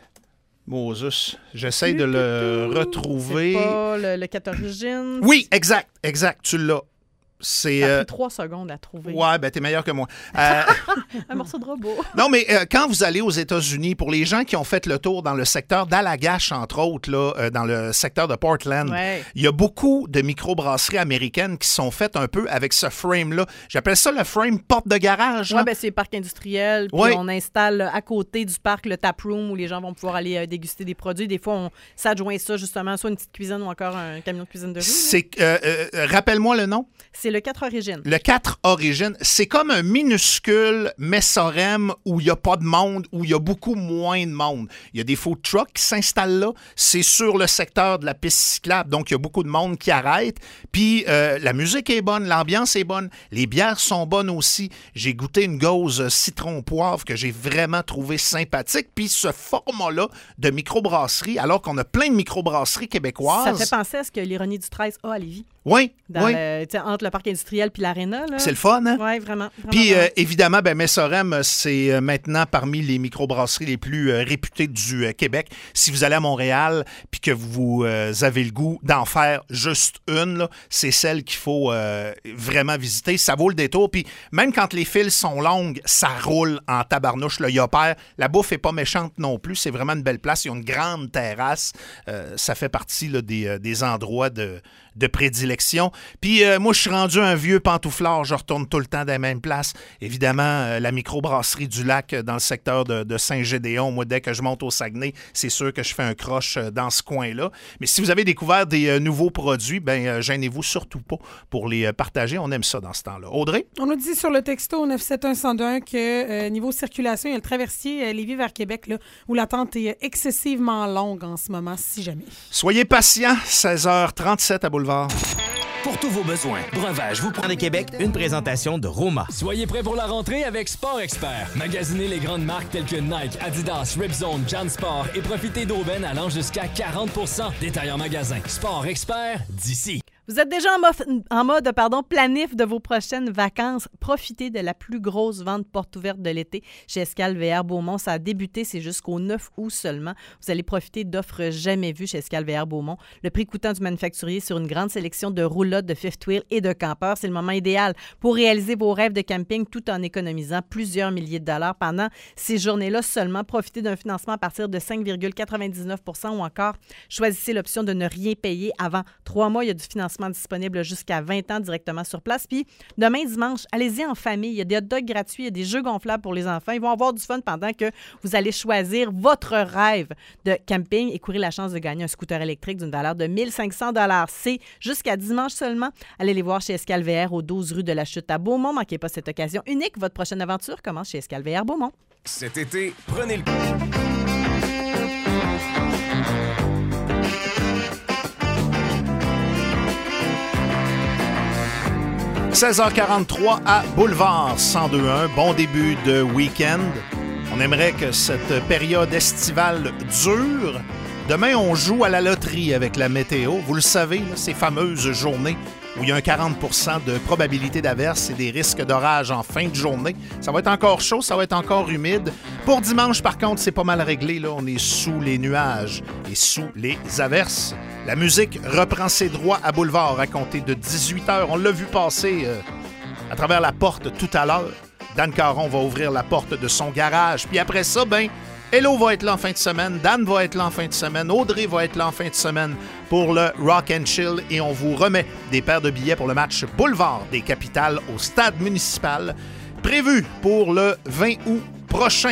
Moses, j'essaye de le retrouver. C'est pas le, le quatre origines. Oui, exact, exact, tu l'as. C'est... Ça a euh, pris trois secondes à trouver. Ouais, ben t'es meilleur que moi. Euh, Un morceau de robot. non, mais euh, quand vous allez aux États-Unis, pour les gens qui ont fait le tour dans le secteur d'Allagash, entre autres, là, euh, dans le secteur de Portland, Ouais. il y a beaucoup de microbrasseries américaines qui sont faites un peu avec ce frame-là. J'appelle ça le frame porte de garage. Ouais, là. ben c'est parc industriel. Puis Ouais. on installe à côté du parc le taproom où les gens vont pouvoir aller euh, déguster des produits. Des fois, on s'adjoint ça justement, soit une petite cuisine ou encore un camion de cuisine de rue. là. C'est, euh, euh, rappelle-moi le nom. C'est le quatre origines. Le quatre Origines, c'est comme un minuscule Messorem où il n'y a pas de monde, où il y a beaucoup moins de monde. Il y a des food trucks qui s'installent là. C'est sur le secteur de la piste cyclable, donc il y a beaucoup de monde qui arrête. Puis euh, la musique est bonne, l'ambiance est bonne, les bières sont bonnes aussi. J'ai goûté une gauze citron-poivre que j'ai vraiment trouvé sympathique. Puis ce format-là de microbrasserie, alors qu'on a plein de microbrasseries québécoises. Ça fait penser à ce que l'ironie du treize a à Lévis. Oui, Dans oui. le- tu sais, entre le parc industriel puis l'aréna. là. C'est le fun, hein? Oui, vraiment. vraiment, Puis, vraiment. euh, évidemment, ben, Messorem, c'est euh, maintenant parmi les microbrasseries les plus euh, réputées du euh, Québec. Si vous allez à Montréal puis que vous euh, avez le goût d'en faire juste une, là, c'est celle qu'il faut euh, vraiment visiter. Ça vaut le détour. Puis, même quand les files sont longues, ça roule en tabarnouche. Là, il y a paire. La bouffe est pas méchante non plus. C'est vraiment une belle place. Il y a une grande terrasse. Euh, ça fait partie là, des, euh, des endroits de de prédilection. Puis euh, moi, je suis rendu un vieux pantouflard, je retourne tout le temps dans la même place. Évidemment, euh, la microbrasserie du Lac euh, dans le secteur de, de Saint-Gédéon. Moi, dès que je monte au Saguenay, c'est sûr que je fais un croche euh, dans ce coin-là. Mais si vous avez découvert des euh, nouveaux produits, ben euh, gênez-vous surtout pas pour les euh, partager. On aime ça dans ce temps-là. Audrey? On nous dit sur le texto neuf sept un un zéro un que euh, niveau circulation, il y a le traversier euh, Lévis vers Québec là, où l'attente est excessivement longue en ce moment, si jamais. Soyez patients, seize heures trente-sept à Boulevard. Pour tous vos besoins, Breuvage vous prend de Québec une présentation de Roma. Soyez prêts pour la rentrée avec Sport Expert. Magasinez les grandes marques telles que Nike, Adidas, Ripzone, JanSport et profitez d'aubaines allant jusqu'à quarante pour cent. Détail en magasin. Sport Expert d'ici. Vous êtes déjà en, mo- en mode pardon, planif de vos prochaines vacances. Profitez de la plus grosse vente porte ouverte de l'été chez Escale V R Beaumont. Ça a débuté, c'est jusqu'au neuf août seulement. Vous allez profiter d'offres jamais vues chez Escale V R Beaumont. Le prix coûtant du manufacturier sur une grande sélection de roulottes, de fifth wheel et de campeurs. C'est le moment idéal pour réaliser vos rêves de camping tout en économisant plusieurs milliers de dollars pendant ces journées-là seulement. Profitez d'un financement à partir de cinq virgule quatre-vingt-dix-neuf pour cent ou encore choisissez l'option de ne rien payer avant trois mois. Il y a du financement disponible jusqu'à vingt ans directement sur place. Puis demain dimanche, allez-y en famille. Il y a des hot dogs gratuits, il y a des jeux gonflables pour les enfants. Ils vont avoir du fun pendant que vous allez choisir votre rêve de camping et courir la chance de gagner un scooter électrique d'une valeur de mille cinq cents dollars. C'est jusqu'à dimanche seulement. Allez les voir chez Escale V R au douze rue de la Chute à Beaumont. Manquez pas cette occasion unique. Votre prochaine aventure commence chez Escale V R Beaumont. Cet été, prenez le... seize heures quarante-trois à Boulevard cent deux point un. Bon début de week-end. On aimerait que cette période estivale dure. Demain, on joue à la loterie avec la météo. Vous le savez, là, ces fameuses journées où il y a un quarante pour cent de probabilité d'averse et des risques d'orage en fin de journée. Ça va être encore chaud, ça va être encore humide. Pour dimanche, par contre, c'est pas mal réglé. Là. On est sous les nuages et sous les averses. La musique reprend ses droits à Boulevard à compter de dix-huit heures. On l'a vu passer euh, à travers la porte tout à l'heure. Dan Caron va ouvrir la porte de son garage. Puis après ça, ben, Hello va être là en fin de semaine. Dan va être là en fin de semaine. Audrey va être là en fin de semaine pour le Rock and Chill. Et on vous remet des paires de billets pour le match Boulevard des Capitales au stade municipal, prévu pour le vingt août prochain.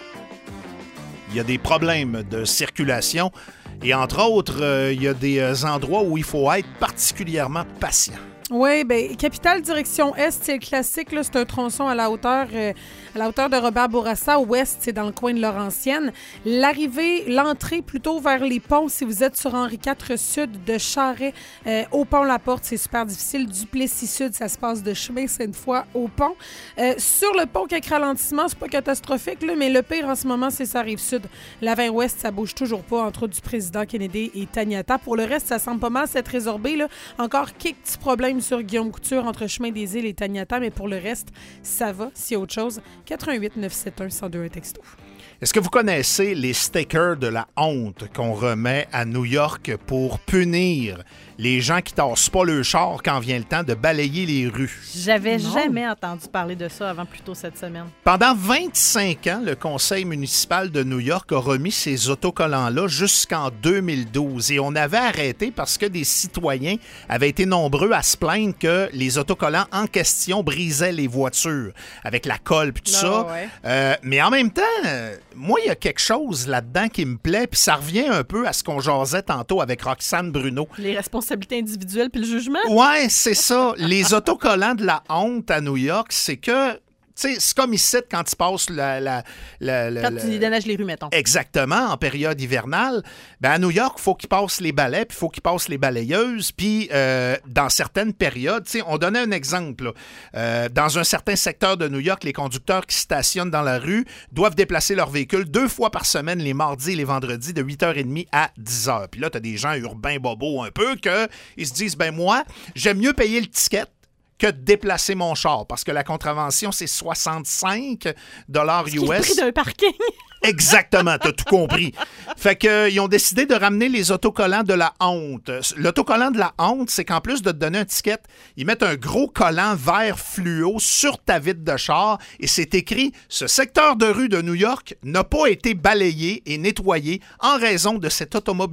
Il y a des problèmes de circulation. Et entre autres, euh, il y a des euh, endroits où il faut être particulièrement patient. Oui, bien, Capitale direction Est, c'est le classique, là, c'est un tronçon à la hauteur, euh, à la hauteur de Robert Bourassa. Ouest, c'est dans le coin de Laurentienne. L'arrivée, l'entrée plutôt vers les ponts, si vous êtes sur Henri quatre Sud, de Charest euh, au pont La Porte, c'est super difficile. Duplessis Sud, ça se passe de chemin, c'est une fois au pont. Euh, sur le pont, quelques ralentissements, c'est pas catastrophique, là, mais le pire en ce moment, c'est sa rive sud. La vingt Ouest, ça bouge toujours pas, entre autres du président Kennedy et Taniata. Pour le reste, ça semble pas mal s'être résorbé, là. Encore quelques petits problèmes sur Guillaume Couture entre Chemin des Îles et Taniata, mais pour le reste, ça va. S'il y a autre chose, quatre un huit neuf sept un un zéro deux un texto. Est-ce que vous connaissez les stickers de la honte qu'on remet à New York pour punir les gens qui tassent pas le char quand vient le temps de balayer les rues? J'avais Non. jamais entendu parler de ça avant plus tôt cette semaine. Pendant vingt-cinq ans, le conseil municipal de New York a remis ces autocollants-là jusqu'en deux mille douze. Et on avait arrêté parce que des citoyens avaient été nombreux à se plaindre que les autocollants en question brisaient les voitures avec la colle et tout Ah, ça. ouais. Euh, mais en même temps, euh, moi, il y a quelque chose là-dedans qui me plaît, puis ça revient un peu à ce qu'on jasait tantôt avec Roxane Bruno. Les responsabilités individuelles puis le jugement. Ouais, c'est ça. Les autocollants de la honte à New York, c'est que, tu sais, c'est comme ici quand tu passes la... la, la, la Quand la- tu déneiges les rues, mettons. Exactement, en période hivernale. Ben à New York, il faut qu'ils passent les balais, puis il faut qu'ils passent les balayeuses. Puis, euh, dans certaines périodes, tu sais, on donnait un exemple. Là. Euh, dans un certain secteur de New York, les conducteurs qui stationnent dans la rue doivent déplacer leur véhicule deux fois par semaine, les mardis et les vendredis, de huit heures trente à dix heures. Puis là, tu as des gens urbains bobos un peu que ils se disent, ben moi, j'aime mieux payer le ticket que de déplacer mon char, parce que la contravention, c'est soixante-cinq dollars U S. Le prix d'un parking. Exactement, t'as tout compris. Fait que euh, ils ont décidé de ramener les autocollants de la honte. L'autocollant de la honte, c'est qu'en plus de te donner un ticket, ils mettent un gros collant vert fluo sur ta vitre de char et c'est écrit « Ce secteur de rue de New York n'a pas été balayé et nettoyé en raison de cet automobiliste ».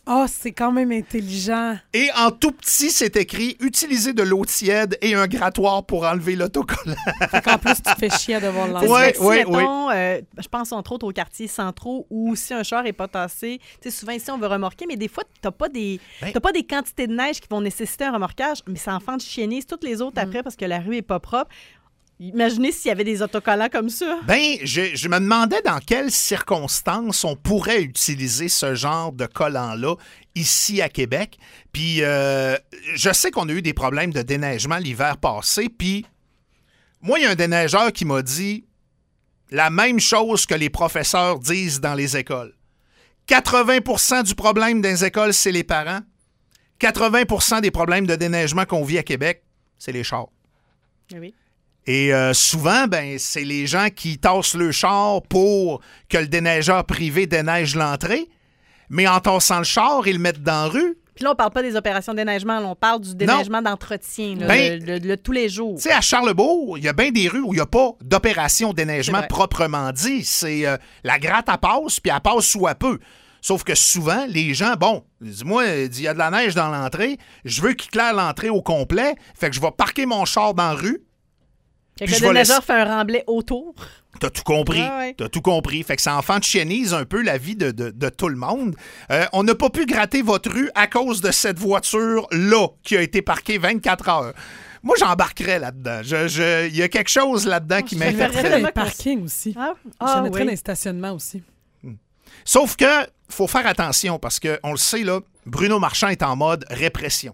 Oh, c'est quand même intelligent. Et en tout petit, c'est écrit « Utiliser de l'eau tiède et un grattoir pour enlever l'autocollant. » Fait qu'en plus, tu te fais chier à devoir l'enlever. Ouais, si, ouais, mettons, euh, je pense entre autres aux quartiers centraux où si un char n'est pas tassé, tu sais, souvent ici, on veut remorquer, mais des fois, tu n'as pas, des, Ben. t'as pas des quantités de neige qui vont nécessiter un remorquage, mais ça enfant de chienner toutes les autres après parce que la rue n'est pas propre. Imaginez s'il y avait des autocollants comme ça. Ben, je, je me demandais dans quelles circonstances on pourrait utiliser ce genre de collant-là ici à Québec. Puis, euh, je sais qu'on a eu des problèmes de déneigement l'hiver passé. Puis, moi, il y a un déneigeur qui m'a dit la même chose que les professeurs disent dans les écoles. quatre-vingts pour cent du problème dans les écoles, c'est les parents. quatre-vingts pour cent des problèmes de déneigement qu'on vit à Québec, c'est les chars. Oui. Et euh, souvent, ben, c'est les gens qui tassent le char pour que le déneigeur privé déneige l'entrée, mais en tassant le char, ils le mettent dans la rue. Puis là, on parle pas des opérations de déneigement, là, on parle du déneigement d'entretien, là, Ben, le, le- le tous les jours. Tu sais, à Charlebourg, il y a bien des rues où il n'y a pas d'opération déneigement C'est vrai. proprement dit. C'est euh, la gratte, elle passe, puis elle passe sous à peu. Sauf que souvent, les gens, bon, dis-moi, il y a de la neige dans l'entrée, je veux qu'il claire l'entrée au complet, fait que je vais parquer mon char dans la rue. Fait puis que je le vais déneigeur laisser- fait un remblai autour. T'as tout compris. Ouais, ouais. T'as tout compris. Fait que ça enfantionnise un peu la vie de, de, de tout le monde. Euh, on n'a pas pu gratter votre rue à cause de cette voiture-là qui a été parquée vingt-quatre heures. Moi, j'embarquerais là-dedans. Je, je, il y a quelque chose là-dedans qui je Je m'interpelle. mettrais dans vraiment les parkings aussi. Ah, Je ah mettrais oui. dans les stationnements aussi. Sauf que faut faire attention parce qu'on le sait, là, Bruno Marchand est en mode répression.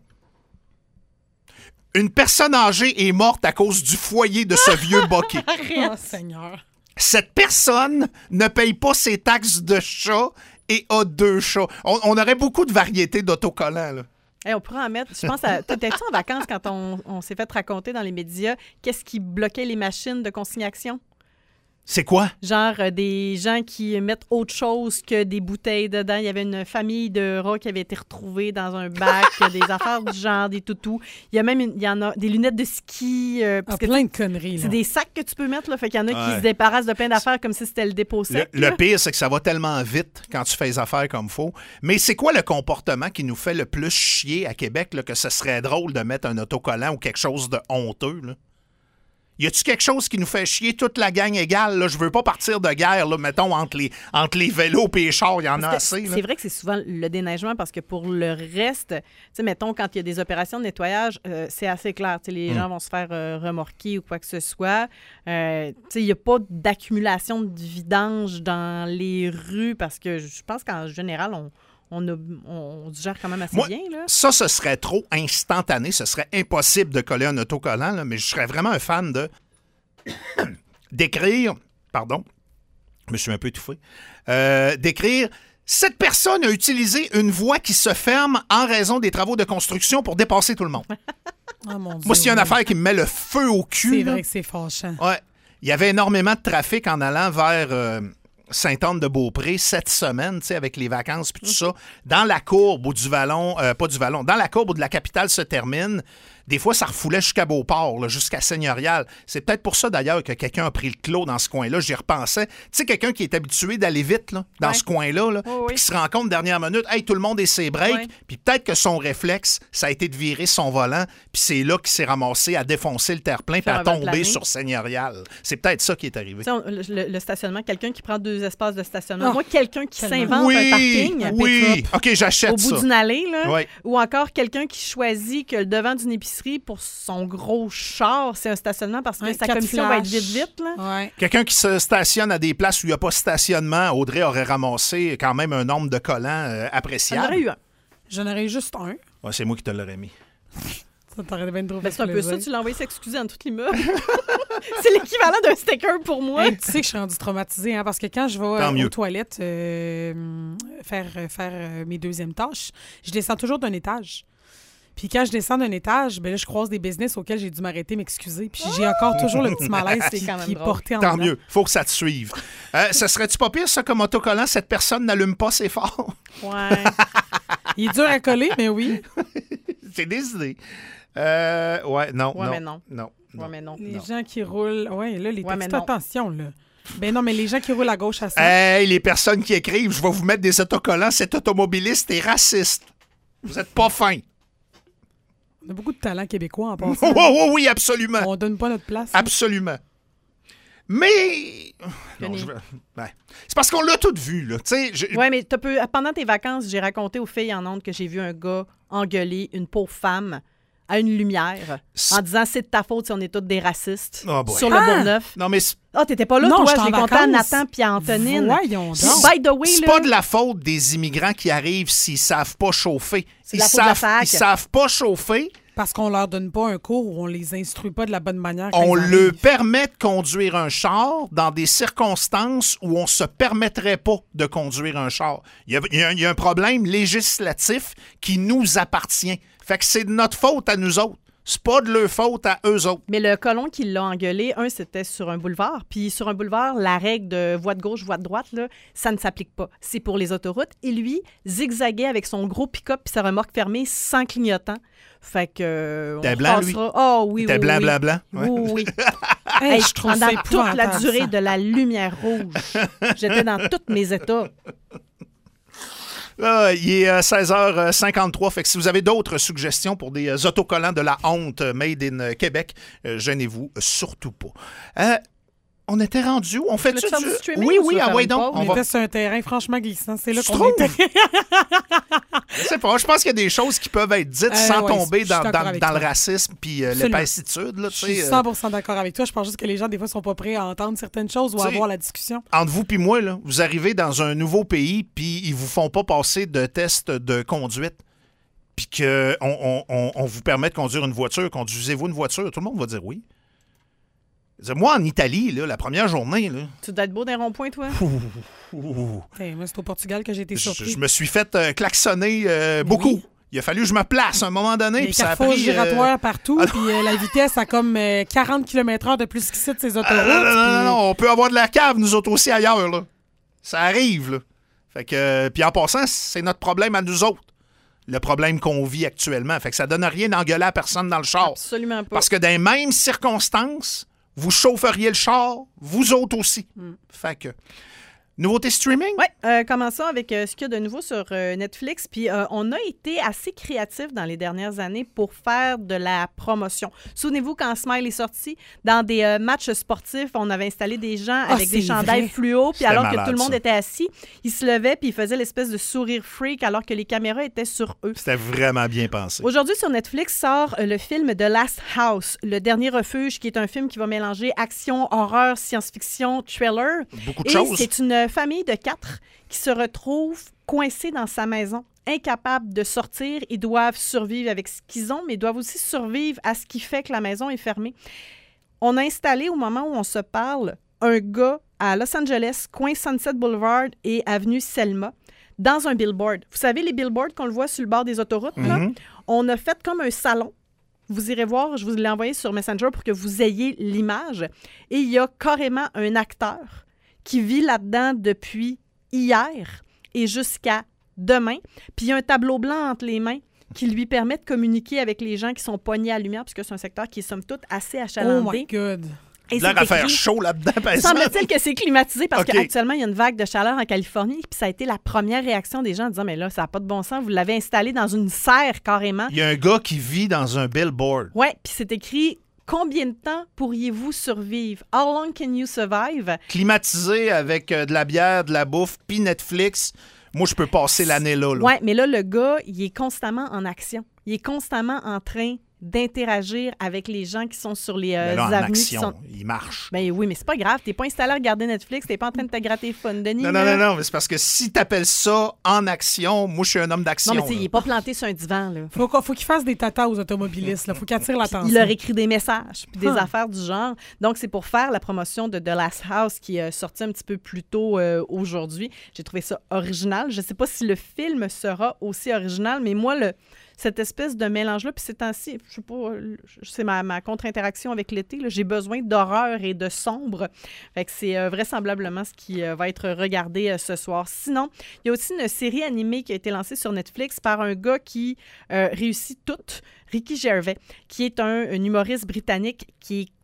Une personne âgée est morte à cause du foyer de ce vieux bokeh. Oh, Seigneur. Cette personne ne paye pas ses taxes de chat et a deux chats. On, on aurait beaucoup de variétés d'autocollants, là. Hey, on pourrait en mettre. Je pense à. T'étais-tu en vacances quand on, on s'est fait raconter dans les médias qu'est-ce qui bloquait les machines de consignation? C'est quoi? Genre euh, des gens qui mettent autre chose que des bouteilles dedans. Il y avait une famille de rats qui avait été retrouvée dans un bac, des affaires du genre, des toutous. Il y a même une- il y en a des lunettes de ski. euh, parce Ah, que plein de conneries. c'est Là. des sacs que tu peux mettre, là. Fait qu'il y en a qui Ouais. se débarrassent de plein d'affaires comme si c'était le dépôt Le, sec. le là. pire, c'est que ça va tellement vite quand tu fais les affaires comme faut. Mais c'est quoi le comportement qui nous fait le plus chier à Québec, là, que ce serait drôle de mettre un autocollant ou quelque chose de honteux, là? Y a-tu quelque chose qui nous fait chier toute la gang égale? Là? Je veux pas partir de guerre, là, mettons, entre les, entre les vélos et les chars, il y en a Parce que assez. là. C'est vrai que c'est souvent le déneigement parce que pour le reste, tu sais, mettons, quand il y a des opérations de nettoyage, euh, c'est assez clair. Tu sais, les Mm. gens vont se faire euh, remorquer ou quoi que ce soit. Euh, tu sais, il n'y a pas d'accumulation de vidange dans les rues parce que je pense qu'en général, on, on, a- on, on gère quand même assez Moi, bien. Là. Ça, ce serait trop instantané. Ce serait impossible de coller un autocollant, là, mais je serais vraiment un fan de d'écrire, pardon, je me suis un peu étouffé, euh, d'écrire cette personne a utilisé une voie qui se ferme en raison des travaux de construction pour dépasser tout le monde. Oh, mon Dieu, Moi, s'il y a une oui. affaire qui me met le feu au cul, C'est là, vrai que c'est fâchant. ouais, il y avait énormément de trafic en allant vers euh, Sainte-Anne-de-Beaupré cette semaine, tu sais, avec les vacances puis tout ça. Dans la courbe où du Vallon, euh, pas du Vallon, dans la courbe où de la capitale se termine, des fois, ça refoulait jusqu'à Beauport, là, jusqu'à Seigneurial. C'est peut-être pour ça, d'ailleurs, que quelqu'un a pris le clos dans ce coin-là. J'y repensais. Tu sais, quelqu'un qui est habitué d'aller vite là, dans Ouais. ce coin-là, là, Oui, puis oui. qui se rend compte, dernière minute, hey, tout le monde est ses breaks. Ouais. Puis peut-être que son réflexe, ça a été de virer son volant, puis c'est là qu'il s'est ramassé à défoncer le terre-plein puis Faire à un tomber vol-plané. sur Seigneurial. C'est peut-être ça qui est arrivé. Tu sais, on- le, le stationnement, quelqu'un qui prend deux espaces de stationnement. Oh, Moi, quelqu'un qui tellement. s'invente un parking oui. OK, au j'achète bout ça. d'une allée, là, Ouais. ou encore quelqu'un qui choisit que le devant d'une épicerie pour son gros char, c'est un stationnement parce que Ouais, sa quatre commission va être flashs. vite, vite. Là. Ouais. Quelqu'un qui se stationne à des places où il n'y a pas de stationnement, Audrey aurait ramassé quand même un nombre de collants euh, On en appréciable. aurait eu un. J'en aurais juste un. Ouais, c'est moi qui te l'aurais mis. Ça t'aurait bien trouvé Ben, c'est un peu ça, plaisir. tu l'as envoyé s'excuser dans tout l'immeuble. C'est l'équivalent d'un sticker pour moi. Hey, tu sais que je suis rendue traumatisée, hein, parce que quand je vais Tant euh, mieux. aux toilettes euh, faire, euh, faire euh, mes deuxièmes tâches, je descends toujours d'un étage. Puis quand je descends d'un étage, ben là, je croise des business auxquels j'ai dû m'arrêter, m'excuser. Puis j'ai encore toujours le petit malaise C'est qui, quand même qui est drôle. porté en Tant dedans. mieux. Faut que ça te suive. Euh, ça serait-tu pas pire, ça, comme autocollant? Cette personne n'allume pas, c'est fort. Ouais. Il est dur à coller, mais oui. C'est des idées. Euh, ouais, non, Ouais, non. mais non. Non. Ouais, mais non. Les non. gens qui roulent. Ouais, là, les Ouais, mais textes, non. attention, là. Ben non, mais les gens qui roulent à gauche à ça. Hey, les personnes qui écrivent, je vais vous mettre des autocollants, cet automobiliste est raciste. Vous êtes pas fin. On a beaucoup de talent québécois en passant. Oh, oh, oh, oui, absolument. On donne pas notre place. Absolument. Mais... Non, je... ben, c'est parce qu'on l'a tout vu, là. Je... Oui, mais t'as peu... pendant tes vacances, j'ai raconté aux filles en ondes que j'ai vu un gars engueuler une pauvre femme à une lumière en disant « c'est de ta faute si on est tous des racistes oh boy. sur le Ah! Bourgneuf. » Non, mais... c'est... Ah, t'étais pas là, non, toi. Je l'ai compté à Nathan puis à Antonine. Voyons donc. By the way, c'est là, pas de la faute des immigrants qui arrivent s'ils savent pas chauffer. C'est Ils la faute de la savent, fac. ils savent pas chauffer. Parce qu'on leur donne pas un cours où on les instruit pas de la bonne manière. quand On ils leur arrivent. permet de conduire un char dans des circonstances où on se permettrait pas de conduire un char. Il y a, il y a- il y a un problème législatif qui nous appartient. Fait que c'est de notre faute à nous autres. C'est pas de leur faute à eux autres. Mais le colon qui l'a engueulé, un, c'était sur un boulevard. Puis sur un boulevard, la règle de voie de gauche, voie de droite, là, ça ne s'applique pas. C'est pour les autoroutes. Et lui, zigzaguait avec son gros pick-up puis sa remorque fermée sans clignotant. Fait que... euh, T'es on blanc, lui? repassera- Oh oui, T'es oui, blanc, oui. blanc, blanc? Ouais. Oui, oui. Hey, Hey, je trouve pendant ça toute la épouvantable, durée ça. de la lumière rouge, j'étais dans tous mes états. Ah, il est euh, seize heures cinquante-trois. Fait que si vous avez d'autres suggestions pour des euh, autocollants de la honte euh, made in euh, Québec, euh, gênez-vous euh, surtout pas. Euh, on était rendu où? On fait veux-tu faire du streaming Oui, ou tu oui, veux ah faire oui, une donc. pause? On On va... était sur un terrain franchement glissant. C'est là Tu qu'on trouves? était. Je sais pas, je pense qu'il y a des choses qui peuvent être dites Euh, sans ouais, tomber je suis dans, d'accord dans- avec dans le toi. racisme puis euh, Absolument. l'épaissitude. Là, Je tu sais, suis euh, cent pour cent d'accord avec toi. Je pense juste que les gens, des fois, sont pas prêts à entendre certaines choses ou à Tu sais, avoir la discussion. entre vous puis moi, là, vous arrivez dans un nouveau pays puis ils vous font pas passer de test de conduite puis qu'on on, on, on vous permet de conduire une voiture. Conduisez-vous une voiture? Tout le monde va dire oui. Je veux dire, moi, en Italie, là, la première journée, là, Tu dois être beau d'un rond-point, toi? ouh, Hey, moi, c'est au Portugal que j'ai été je, surpris. je me suis fait euh, klaxonner euh, beaucoup. Oui. Il a fallu que je me place à un moment donné. Les puis ça a carrefours pris, euh, giratoires partout, ah, puis euh, la vitesse a comme euh, quarante kilomètres heure de plus qu'ici de ces autoroutes. Ah, non, non, non, puis- non, on peut avoir de la cave, nous autres aussi, ailleurs. Là. Ça arrive. Là. Fait que, euh, puis en passant, c'est notre problème à nous autres. Le problème qu'on vit actuellement. Fait que ça donne rien d'engueuler à personne dans le char. Absolument pas. Parce que dans les mêmes circonstances, vous chaufferiez le char, vous autres aussi. Fait que... Nouveauté streaming? Oui, euh, commençons avec euh, ce qu'il y a de nouveau sur euh, Netflix. Puis euh, on a été assez créatifs dans les dernières années pour faire de la promotion. Souvenez-vous, quand Smile est sorti, dans des euh, matchs sportifs, on avait installé des gens Ah, avec des c'est chandails vrai. fluo. Puis C'était alors malade, que tout le monde ça. était assis, ils se levaient puis ils faisaient l'espèce de sourire freak alors que les caméras étaient sur eux. C'était vraiment bien pensé. Aujourd'hui, sur Netflix, sort euh, le film The Last House, Le Dernier Refuge, qui est un film qui va mélanger action, horreur, science-fiction, thriller. Beaucoup de Et choses. c'est une famille de quatre qui se retrouve coincés dans sa maison, incapables de sortir. Ils doivent survivre avec ce qu'ils ont, mais ils doivent aussi survivre à ce qui fait que la maison est fermée. On a installé, au moment où on se parle, un gars à Los Angeles, coin Sunset Boulevard et avenue Selma, dans un billboard. Vous savez, les billboards qu'on le voit sur le bord des autoroutes, là? Mhm. On a fait comme un salon. Vous irez voir, je vous l'ai envoyé sur Messenger pour que vous ayez l'image. Et il y a carrément un acteur qui vit là-dedans depuis hier et jusqu'à demain. Puis il y a un tableau blanc entre les mains qui lui permet de communiquer avec les gens qui sont pognés à la lumière, puisque c'est un secteur qui est somme toute assez Oh my achalandé. God. Et L'air c'est à faire écrit- chaud là-dedans, par exemple. Semble-t-il que c'est climatisé parce OK. qu'actuellement, il y a une vague de chaleur en Californie. Puis ça a été la première réaction des gens en disant « Mais là, ça n'a pas de bon sens. Vous l'avez installé dans une serre carrément. Il y a un gars qui vit dans un billboard. » Ouais, puis c'est écrit « Combien de temps pourriez-vous survivre? How long can you survive? » Climatisé avec euh, de la bière, de la bouffe, puis Netflix. Moi, je peux passer l'année là. là. Ouais, mais là, le gars, il est constamment en action. Il est constamment en train d'interagir avec les gens qui sont sur les euh, Mais là, en avenues. qui action, sont... il marche. Ben oui, mais c'est pas grave. T'es pas installé à regarder Netflix. T'es pas en train de te gratter fun, Denis. Non, non, là. non, non, mais c'est parce que si t'appelles ça en action, moi, je suis un homme d'action. Non, mais tu sais, là. il est pas planté sur un divan, là. Faut, qu'on- faut qu'ils fassent des tatas aux automobilistes. Là. Faut qu'ils attirent l'attention. Il leur écrit des messages, puis des Hum. affaires du genre. Donc, c'est pour faire la promotion de The Last House qui est sorti un petit peu plus tôt euh, aujourd'hui. J'ai trouvé ça original. Je ne sais pas si le film sera aussi original, mais moi, le, cette espèce de mélange-là, puis c'est ainsi, je sais pas, euh, c'est ma, ma contre-interaction avec l'été, là, j'ai besoin d'horreur et de sombre. Fait que c'est euh, vraisemblablement ce qui euh, va être regardé euh, ce soir. Sinon, il y a aussi une série animée qui a été lancée sur Netflix par un gars qui euh, réussit tout, Ricky Gervais, qui est un, un humoriste britannique qui est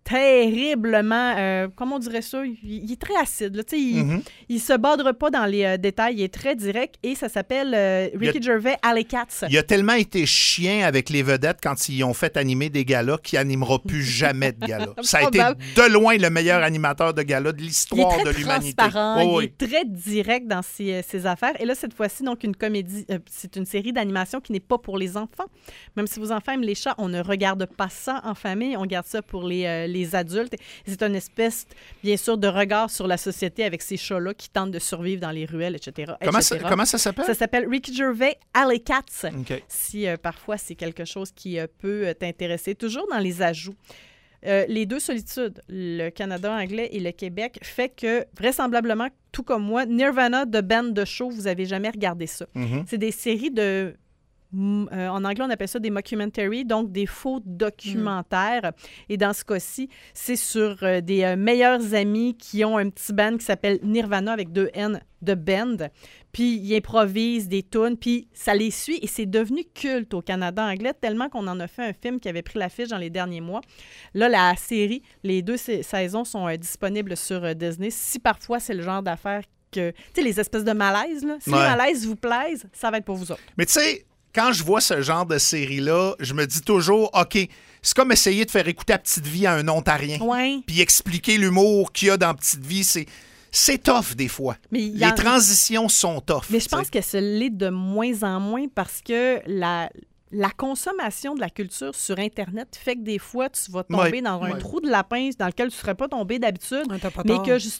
terriblement, euh, comment on dirait ça, il, il est très acide. Là, il ne mm-hmm. se badre pas dans les euh, détails, il est très direct et ça s'appelle euh, Ricky a, Gervais Alley Cats. Il a tellement été chien avec les vedettes quand ils ont fait animer des galas qu'il n'animera plus jamais de galas. Ça a été de loin le meilleur animateur de galas de l'histoire de l'humanité. Il est très transparent, oh, oui. il est très direct dans ses, ses affaires. Et là, cette fois-ci, donc une comédie, euh, c'est une série d'animation qui n'est pas pour les enfants. Même si vos enfants aiment les chats, on ne regarde pas ça en famille, on garde ça pour les, euh, les adultes. C'est une espèce, bien sûr, de regard sur la société avec ces chats-là qui tentent de survivre dans les ruelles, et cetera. Comment, et cetera. Ça, comment ça s'appelle? Ça s'appelle Ricky Gervais Alley Cats. Okay. Si euh, parfois c'est quelque chose qui euh, peut t'intéresser. Toujours dans les ajouts. Euh, les deux solitudes, le Canada anglais et le Québec, fait que, vraisemblablement, tout comme moi, Nirvana de band de show, vous n'avez jamais regardé ça. Mm-hmm. C'est des séries de... Euh, en anglais, on appelle ça des mockumentaries, donc des faux documentaires. Mm. Et dans ce cas-ci, c'est sur euh, des euh, meilleurs amis qui ont un petit band qui s'appelle Nirvana avec deux N de band. Puis ils improvisent des tunes, puis ça les suit. Et c'est devenu culte au Canada anglais, tellement qu'on en a fait un film qui avait pris l'affiche dans les derniers mois. Là, la série, les deux saisons sont euh, disponibles sur euh, Disney. Si parfois c'est le genre d'affaires que... Tu sais, les espèces de malaises, là. Si ouais. les malaises vous plaisent, ça va être pour vous autres. Mais tu sais... Quand je vois ce genre de série-là, je me dis toujours, OK, c'est comme essayer de faire écouter à Petite Vie à un Ontarien. Ouais. Puis expliquer l'humour qu'il y a dans Petite Vie. C'est, c'est tough des fois. Mais Les en... transitions sont tough. Mais je pense que ce l'est de moins en moins parce que la... La consommation de la culture sur Internet fait que des fois, tu vas tomber ouais, dans un ouais. trou de lapin dans lequel tu ne serais pas tombé d'habitude, ouais, mais que justement,